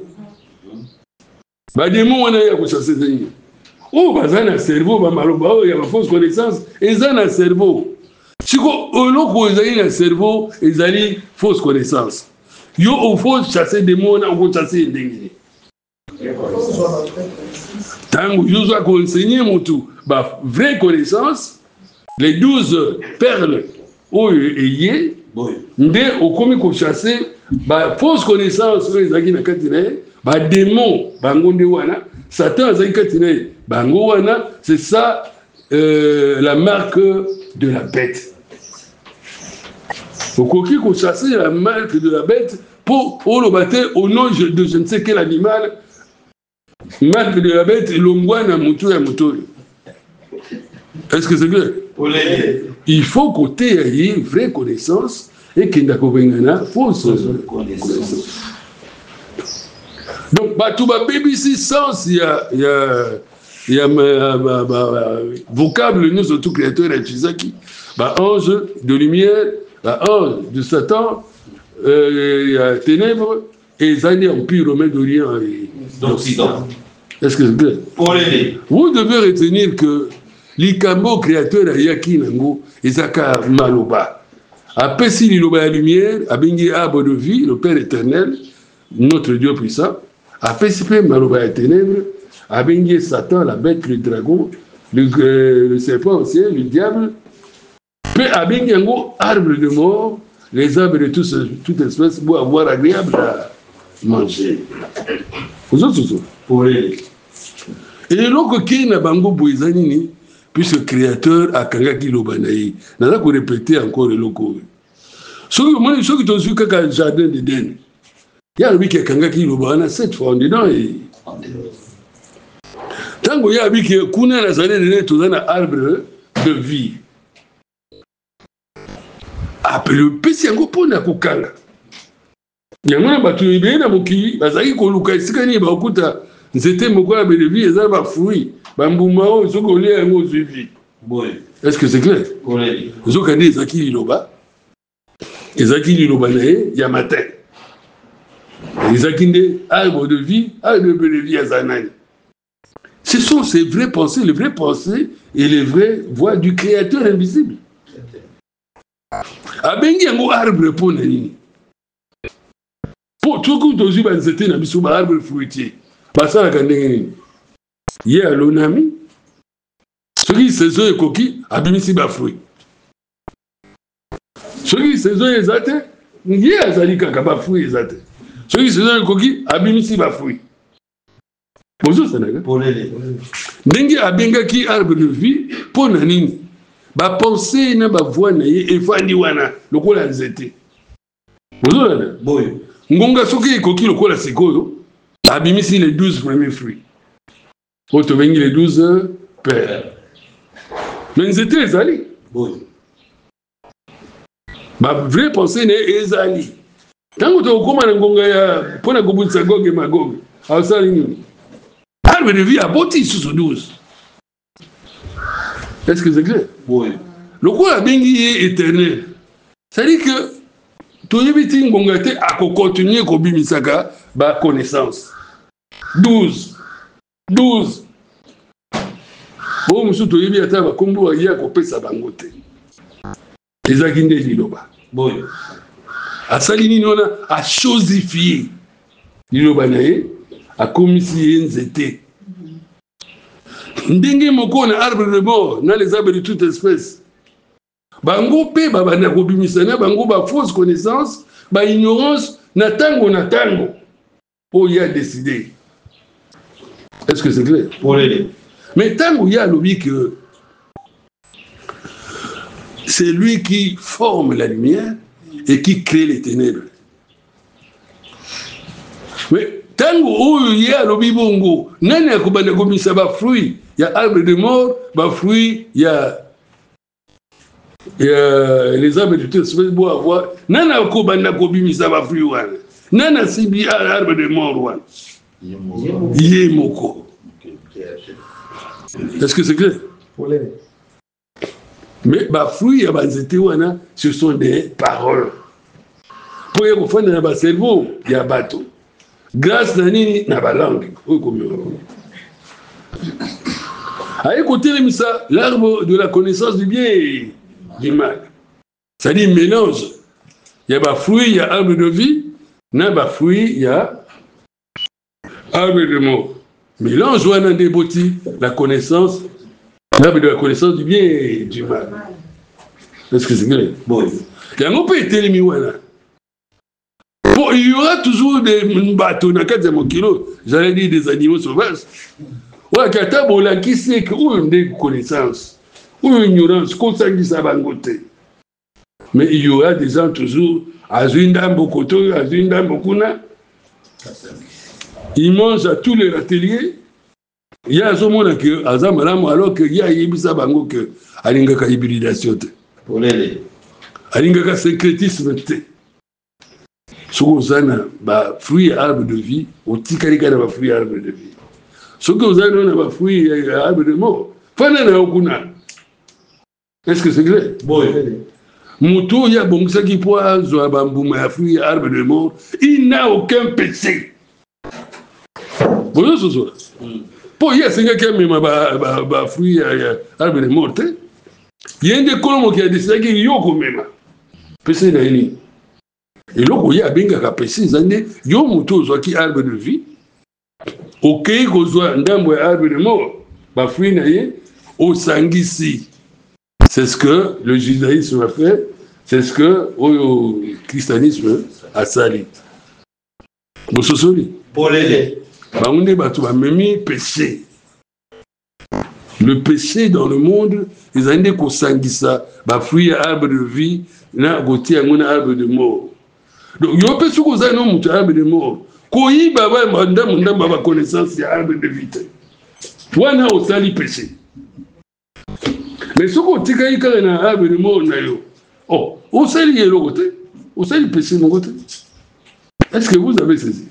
Les démons, on a eu à chasser les démons. Oh, ils ont un cerveau, il y a une fausse connaissance, ils ont un cerveau. Si vous avez un cerveau, ils ont une fausse connaissance. Yo au faut chasser des mots, on va chasser des gens. Tant que je dois enseigner mon tout, bah vraie connaissance, les douze perles où il y est, ndé au commis qu'on chasser, bah fausse connaissance les agis na katine, bah démon, bah ngonde wana, Satan zaki katine, bah ngwana, c'est ça euh, la marque de la bête. Faut qu'on chasse la marque de la bête pour le battre au nom de je ne sais quel animal. Marque de la bête, l'ongouane à moutou et à moutou. Est-ce que c'est clair? Il faut qu'on ait une vraie connaissance et qu'il n'y ait pas fausse connaissance. Donc, bah, tout va B B C sens, il y a, il y a, il y a ma, ma, ma, vocable, nous, surtout créateur et Chizaki, bah, ange de lumière. La ange de Satan, euh, ténèbres, et les années empire romain d'Orient et d'Occident. Est-ce que c'est clair? Vous devez retenir que l'Ikambo créateur a Yaki Nango, Ezaka Maloba. Après, si l'Iloba la lumière, a béni arbre de vie, le Père éternel, notre Dieu puissant, après, si Maloba la ténèbres, a béni Satan, la bête, le dragon, le, euh, le serpent ancien, le diable. Peu avec un arbre de mort, les arbres de toute, toute espèce pour avoir agréable à manger. Vous autres, pour les. Et l'autre qui n'a pas de puisque le créateur a kangaki lobanaï. N'a pas répéter encore le loco. Ceux qui ont su qu'un jardin d'Éden, il y a lui qui a kangaki lobana cette fois en dedans. Tant qu'il y a lui qui a kuna la jardin d'Éden, tout un arbre de vie. Après le pesi yango pona kokala yango na bato ibé na moki bazaki koluka isikani ba okuta nzete moko ya belevi eza ba fruit ba mbuma o soko lia yango suivi. Est-ce que c'est clair? Zokandi ezaki liloba ezaki liloba na ye ya matin ezaki nde arbre de vie arbre de belevi ya zanani Ce sont ces vraies pensées, les vraies pensées et les vraies voix du Créateur invisible. Abengi yango arbre pour nini. Pour tout coup dozu ba nzete na biso ba arbre fruitier. Basala kandenge nini. Ye alonami. Soki saison ekoki abimisi ba fruit. Soki saison ezate, ye azali kaka ba fruit ezate. Soki saison ekoki abimisi ba fruit. Bonjour Sénégal. Ndenge abengaki arbre de vie pour nini. Ba penser na ba voix na ye efandi wana lokola nzete. Bonjour là. Boy. Ngonga soki ekoki lokola sikoyo abimisi les douze premiers fruits. Auto vengi les douze pères. Mais nzete ezali. Boy. Ba vraie pensée ne ezali. Tango to koma na ngonga ya pona kobunisa goge magoge. Ausali nini? Arbre de vie a boti sous douze. Est-ce que c'est clair? Oui. Le quoi a bengi est éternel. C'est-à-dire que tout le monde a continué à bimisaka ba connaissance. douze. douze. Bon, monsieur Toyebi a ta ba kombo a ya ko pesa bangote. Ezakinde liloba. Boy. A salini nona a chosifié. Liloba nae a commissi nzete. Ndenge moko na arbre de mort, na les arbres de toute espèce. Bango pe babana kobimisana bango ba fausse connaissance, ba ignorance na tango na tango. Po y a décidé. Est-ce que c'est clair? Pour les. Mais tango y a lobby que c'est lui qui forme la lumière et qui crée les ténèbres. Mais tango oyo y a lobby bongo, nani akobanda komisa ba fruit. Il y a arbre de mort, bah fruit, il y a, il y a les arbres de toute espèce bois avoir. Nana kobanda kobimi ça va fruit wan. Nana sibi arbre de mort wan. Yemoko. Est-ce que c'est clair? Mais bah fruit ya banzete wana, ce sont des paroles. Pour y avoir dans ba cerveau, il y a bateau. Grâce à nini na ba langue. À écouter l'arbre de la connaissance du bien et du mal. C'est-à-dire mélange. Il y a des fruits, il y a arbre de vie. Il y a des fruits, il y a arbre de mort. Mélange ou un débouti, la connaissance, l'arbre de la connaissance du bien et du mal. Est-ce que c'est clair? Bon. Il y a un peu été les miwana. Bon, il y aura toujours des bateaux, j'allais dire des animaux sauvages. Ouais, kata bola qui sait que ou une connaissance ou une ignorance comme ça qui ça va côté. Mais il y aura des gens toujours à Zundam Bokoto, à Zundam Bokuna. Ils mangent à tous les ateliers. Il y a ce monde que Azamaram alors que il y a Ibisa Bango que Alingaka hybridation. Pour les Alingaka sécrétisme. Sokozana ba fruit arbre de vie, au tikarika na ba fruit arbre de vie. Ce que vous avez dans la fruit arbre de mort, est-ce que c'est clair? Bon. Moutou, il y a bon ça qui poise, bambouma, fruit arbre de mort, il n'a aucun péché. Bonjour, ce soir. Pour il y a cinq qui a mis ma fruit arbre de mort, il y a un des colons qui a décidé qu'il y a un même. Péché n'a rien. Et là, il y a bien qu'à péché, il y a un moutou qui arbre de vie. Ok, kozwa ndambo ya arbre de mort, ba fruit naye au sangisi. C'est ce que le judaïsme a fait, c'est ce que le christianisme a sali. Bososoli. Polele. Ba onde batu ba memi péché. Le péché dans le monde, ils ont dit ko sangisa, ba fruit ya arbre de vie, na goti ngona arbre de mort. Donc yo pe su ko za no mutu arbre de mort. Koyi baba manda manda baba connaissance ya arbre de vie. Wana osali péché. Mais ce qu'on tika ika na arbre de mort na yo. Oh, osali yelo côté. Osali péché mon côté. Est-ce que vous avez saisi?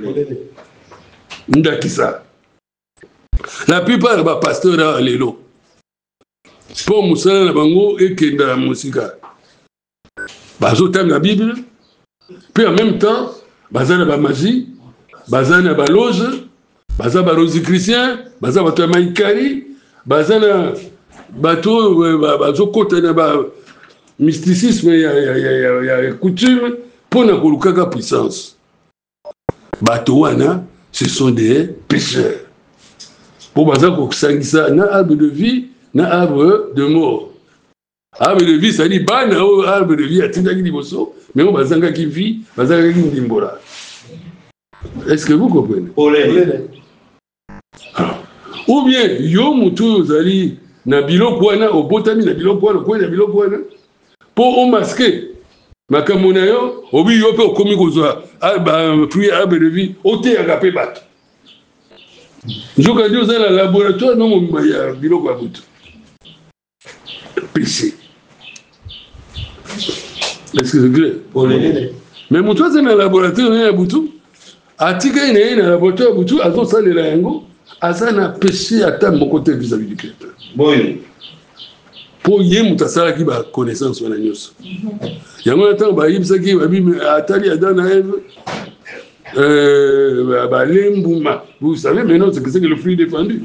Ndakisa. La plupart des pasteurs les lots. Pour musala na bango et kenda musika. Bazo tam la Bible. Puis en même temps, bazana ba magie. Bazana ba loge, baza ba Rosicrucien, baza bato ya Maïkari, baza na bato bazo kota na ba mysticisme ya ya ya ya coutume pour na kolukaka puissance. Bato wana ce sont des pécheurs. Pour baza ko sangisa na arbre de vie, na arbre de mort. Arbre de vie, ça dit ba na arbre de vie atindaki liboso, mais on bazanga ki vie, bazanga ki ndimbola. Est-ce que vous comprenez? Ou bien yo mutu zali na biloko wana obotami na biloko wana ko na biloko wana pour on masquer makambo na yo obi yo pe okomi kozwa ba fruit arbre de vie ote agape bato. Njoka dio za la laboratoire no mo ya biloko ya butu. Péché. Est-ce que c'est clair? Pour les mais mutu za na laboratoire ya butu atika ina na laboratoire ya butu azo salela yango azana péché ata moko te vis-à-vis du créateur. Boy. Pour y mutasala ki ba connaissance wana nyonso. Yango ata ba yibsaki ba bi atali Adam na Ève euh ba lembuma. Vous savez maintenant ce que c'est que le fruit défendu.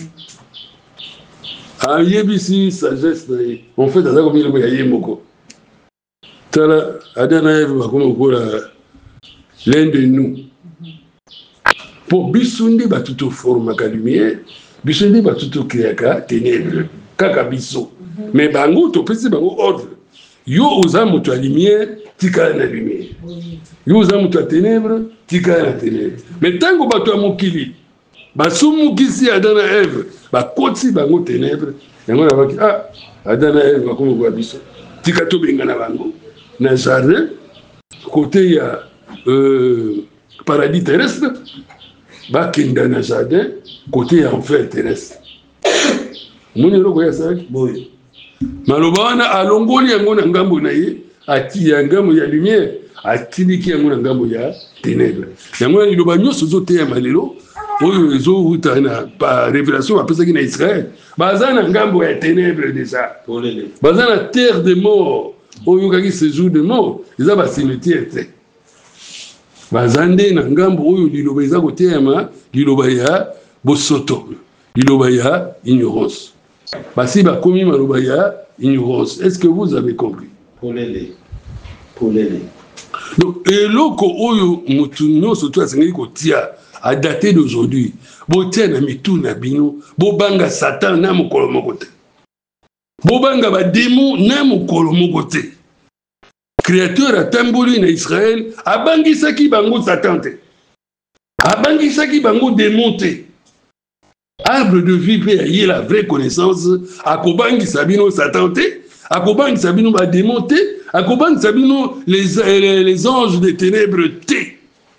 Ah yebisi sagesse na ye. En fait azaka comme il y a moko. Tala Adam na Ève ba comme ko l'un de nous. Pour bisundi ba tout forme ka lumière, bisundi ba tout créaka ténèbres, kaka biso. Mais bango to pesi bango ordre. Yo oza moto la lumière, tika na lumière. Yo oza moto la ténèbres, tika na ténèbres. Mais tango ba to mokili, ba sumu kisi Adam na Ève, ba koti bango ténèbres, yango na baki ah Adam na Ève ba komo kwa biso. Tika to benga na bango. Na jardin côté ya euh paradis terrestre. Ba kenda na jardin côté enfer terrestre. Moni loko ya saki boy. Maloba wana alongoli yango na ngambo na ye, ati ya ngambo ya lumière, atiliki yango na ngambo ya ténèbres. Yango ni loba nyoso zote ya malelo, oyo ezo huta na pa révélation apesaki na Israël. Baza na ngambo ya ténèbres déjà. Baza na terre de mort, oyo kaki séjour de mort, eza ba cimetière te. Bazande na ngambo oyo liloba eza kotema liloba ya bosoto liloba ya ignorance basi ba komi maloba ya ignorance. Est-ce que vous avez compris? Polele polele donc eloko oyo mutu nyonso to asengi kotia a dater d'aujourd'hui botia na mitu na bino bobanga Satan na mokolo moko te bobanga ba démon na mokolo moko te. Créateur a tamboli na Israël, abangisaki bango Satan te. Abangisaki bango démon te. Arbre de vie peut y la vraie connaissance, akobangisa bino Satan te, akobangisa bino ba démon te, akobangisa bino les, les, les anges des ténèbres te.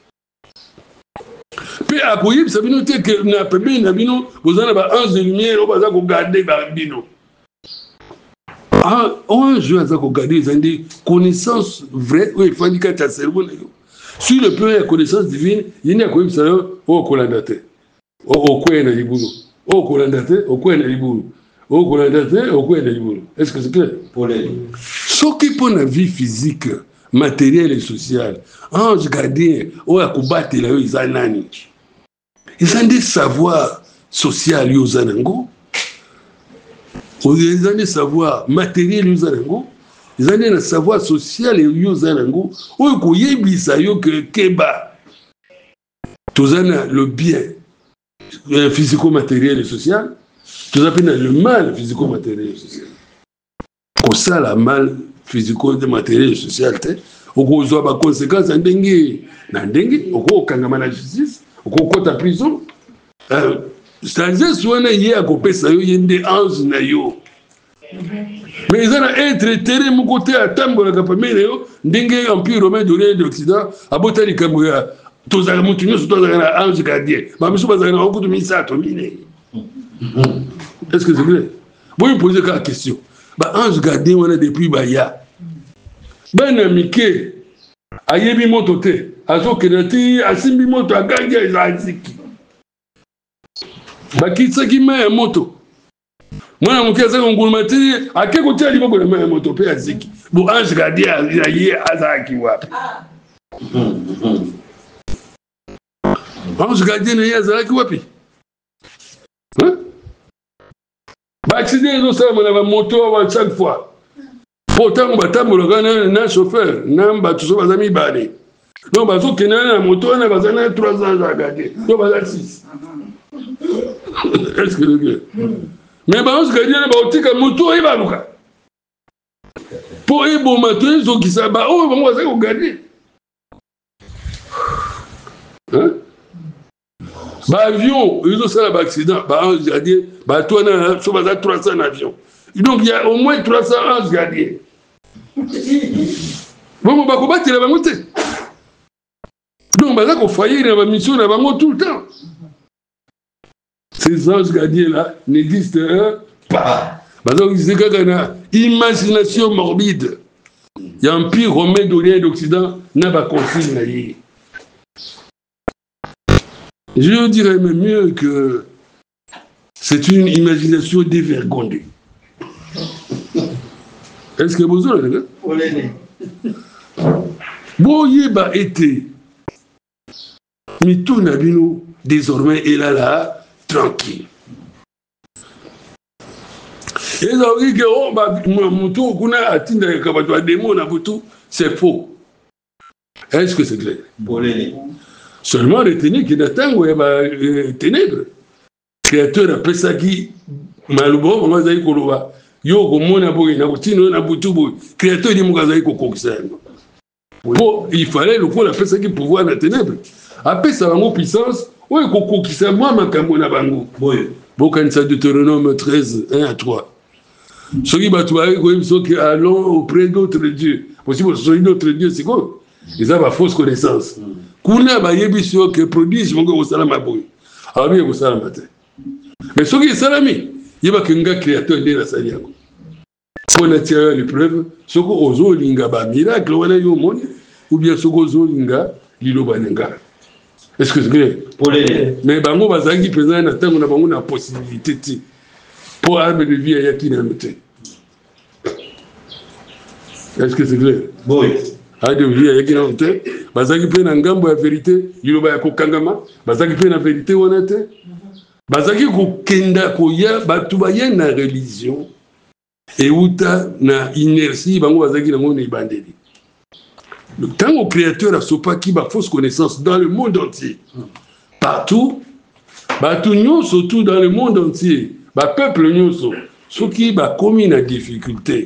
Pe akoyebisa bino te que na pembe na bino bozana ba ange de lumière o baza ko garder ba bino. Ah, un jeu à regarder, ils ont des connaissances vraies, oui, il faut indiquer ta cerveau. Sur le plan de la connaissance divine, il y a quoi ça au colandate, au coin de l'iboulo, au colandate, au coin de l'iboulo, au colandate, au coin de l'iboulo. Est-ce que c'est clair? Pour les. Ce qui pour la vie physique, matérielle et sociale, ange gardien, ou à combattre là, ils ont nani. Ils ont des savoirs sociaux, ils ont nango. Ils ont des savoirs matériels, ils ont ils ont des savoirs social et ils ont ou ils ont que keba. Tous le bien physico-matériel et social, tous le mal physico-matériel et social. Comme ça, le mal physico-matériel et social, on a des conséquences en dengue, en dengue, on a la justice, on a la prison. C'est-à-dire souvent il y a coupé ça il y a des anges na yo mais ils ont être terre mon côté à tambo la capamé yo ndenge empire romain de l'Occident a botali kamuya tous les montunyo tous les anges gardiens ba miso bazana on kutu misato mine. Est-ce que c'est vrai? Bon il poser la question ba ange gardien on a depuis ba ya bana mike ayebi moto te azokenati asimbi moto agangia izaziki bakitsaki ma ya moto mwana moke azaka ngulumati akeko tia liboko na ma ya moto pe aziki bo ange gardien ya ye azaki wapi ange gardien na ye azalaki wapi baaccident ezosalama na bamoto awa chaque fois mpo ntango batambolaka na chauffeur na bato so baza mibale donc bazokende wana na moto wana baza na trois ans ya gardien to baza six est-ce que mais baange gardien na baotika moto oyo baluka mpo eboma to ezokisa baoyo bango bazali kogarde baavion ezosala baaccident baange gardien bato wana so baza trois cents na avion donc il y a au moins trois cents anges gardiens bongo bakobatela bango te donc baza kofaillir na bamission na bango tout le temps. Ces anges gardiens là n'existent pas. Baza kokize kaka na imagination morbide ya empire romain d'Orient et d'Occident na baconsigne na ye. Je dirais même mieux que c'est une imagination dévergondée. Est-ce que vous avez dit? Boyeba était Mitou Nabino désormais est là là tranquille. Et ça veut dire que oh bah Moutou kuna atinda kabato démon na Moutou c'est faux. Est-ce que c'est clair? Seulement retenez qu'il n'attend y a ténèbres. Créateur appelle ça qui malubo on va dire koloba. Yo komona boy na kutino na butubu créateur di mukaza iko kokisa. Bon, il fallait le coup appelle ça qui pouvoir na ténèbres. Après ça bango puissance, ouais kokokisa moi makambo na bango. Boy. Bokanisa Deutéronome treize, un à trois. Ceux qui battent ceux qui allons auprès d'autres dieux. Possible que d'autres dieux c'est quoi? Ils ont la fausse connaissance. Kuna ba yebiso que prodige mongo au salama boy. Alors bien au salama te. Mais ceux qui salami, il va que nga créateur de la saliako. Pour nattirer l'épreuve, ceux qui ozo linga ba miracle wana yo monde ou bien ceux qui ozo linga lilo banenga. Est-ce que c'est clair? Pour les mais bango bazangi présent na tango na bango na possibilité ti pour arme de vie ya qui na mete. Est-ce que c'est clair? Oui. A de vie ya qui na mete. Bazaki pe na ngambo ya vérité, yiloba ya kokangama, bazaki pe na vérité wana te. Bazaki kokenda koya batu baye na religion et uta na inertie bango bazaki na ngone ibandeli. Le temps au créateur a sopa qui ba fausse connaissance dans le monde entier. Partout, partout surtout dans le monde entier, ba peuple nyonso, ceux qui ba commis na difficulté.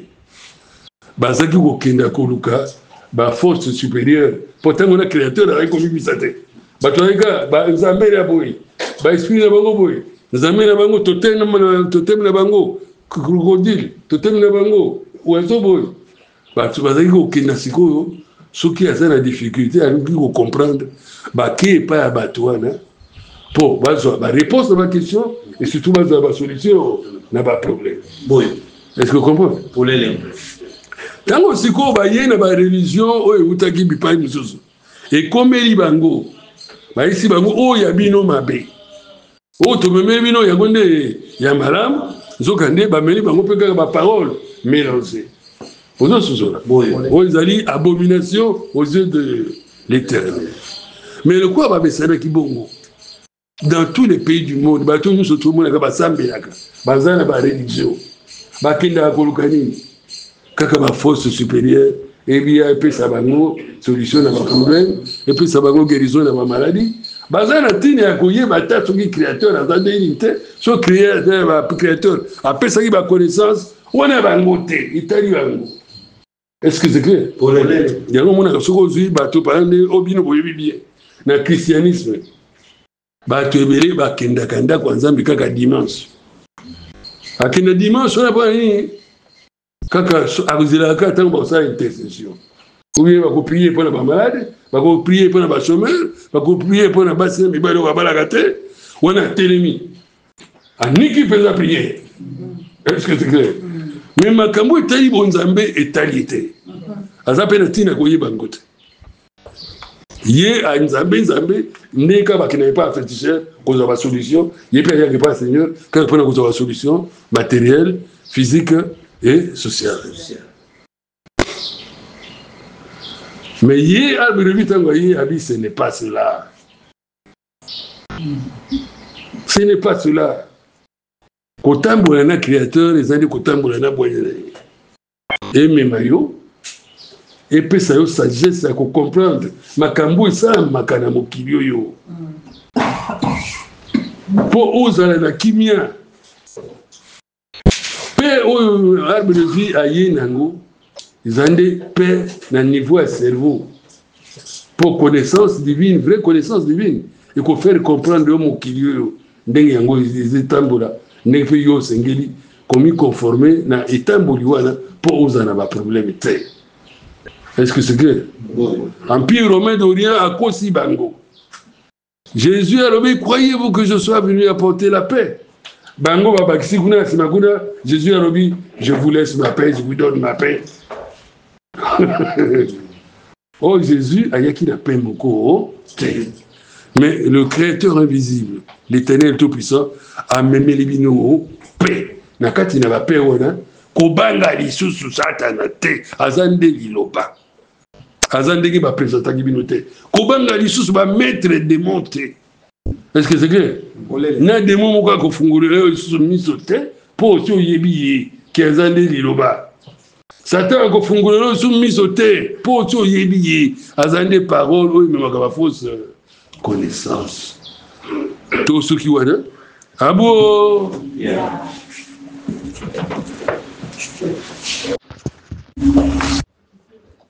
Bazaki kokenda koluka ba force supérieure. Pourtant on a créateur avec commis bisate. Ba toyeka ba nzambe ya boy. Ba esprit na bango boy. Nzambe na bango totem na totem na bango crocodile, totem na bango oiseau boy. Ba tu bazaki kokenda sikoyo. Ceux qui ont la difficulté à nous comprendre, bah qui est pas à Batouana pour bah réponse à ma question et surtout bah la solution n'a pas de problème. Oui. Est-ce que vous comprenez? Pour les tant aussi qu'on va y avoir une religion où il y a qui pas une chose et comme il bango bah ici bango oh il y a bino mabe oh tu me mets bino il y a gonde il y a malam zokande bah meli bango peut que ma parole mélangée. Aux autres, aux alliés, abomination aux yeux de l'Éternel. Mais le quoi va baisser qui bon? Dans tous les pays du monde, bah tout nous se trouvons là, bah sambiaka, bah zana bah religion, bah kinda kolukani, kaka bah force supérieure, et bien et puis ça va nous solution à ma problème, et puis ça va nous guérison à ma maladie. Bah zana tini à couiller bah t'as ce qui créateur, à zana unité, ce créateur, bah créateur, après ça qui va connaissance, on a bah ngoté, Italie bah ngo. Est-ce que c'est clair? Pour les il y a un moment où on a bateau par exemple au bino boyebi bien na christianisme bateau ebele ba kenda kanda kwa nzambe kaka dimanche akenda dimanche on a pas ni kaka akuzela kaka tango ça intercession ou bien ba ko prier pour les malades ba ko prier pour les chômeurs ba ko prier pour les bassins mais ba lo ba la gâté on a télémi aniki pesa prier. Est-ce que c'est clair? Mais ma kambo etali bonzambe etalité. Azape na tina koyeba ngote. Yé a nzambe nzambe ndeka bakina pas féticheur cause de solution, yé pe ya pas Seigneur, quand on a cause de solution matérielle, physique et sociale. Mais yé a revu tango yé abi ce n'est pas cela. Ce n'est pas cela. Kotambola na créateur, les années kotambola na boyele. Et memayo, et puis ça yo sagesse à comprendre. Makambo ça makana mokilio yo. Pour oser la kimia. Pe o arbre de vie aye nango, ils ont des paix dans le niveau à cerveau. Pour connaissance divine, vraie connaissance divine. Il faut faire comprendre mon kilio, ndenge yango etambola, ndenge fe yo sengeli, comme conformer na etamboli wana pour osana ba problème té. Est-ce que c'est clair? Empire romain d'Orient à Kosi Bango. Jésus a dit, croyez-vous que je sois venu apporter la paix? Bango babakisi kuna simakuna, Jésus a dit, je vous laisse ma paix, je vous donne ma paix. Oh Jésus a yaki la paix moko. Mais le Créateur invisible, l'Éternel Tout-Puissant, a même les bino paix. Nakati na ba paix wana, kobanga lisusu satana te, azande liloba. Azande ki ba présenta ki bino te. Kobanga lisusu ba maître démon te. Est-ce que c'est clair? Na démon moko ko fungulira lisusu miso te, po so yebi ki azande liloba. Satan ko fungulira lisusu miso te, po so yebi azande parole o memaka ba fausse connaissance. Tout ce qui wana abo yeah.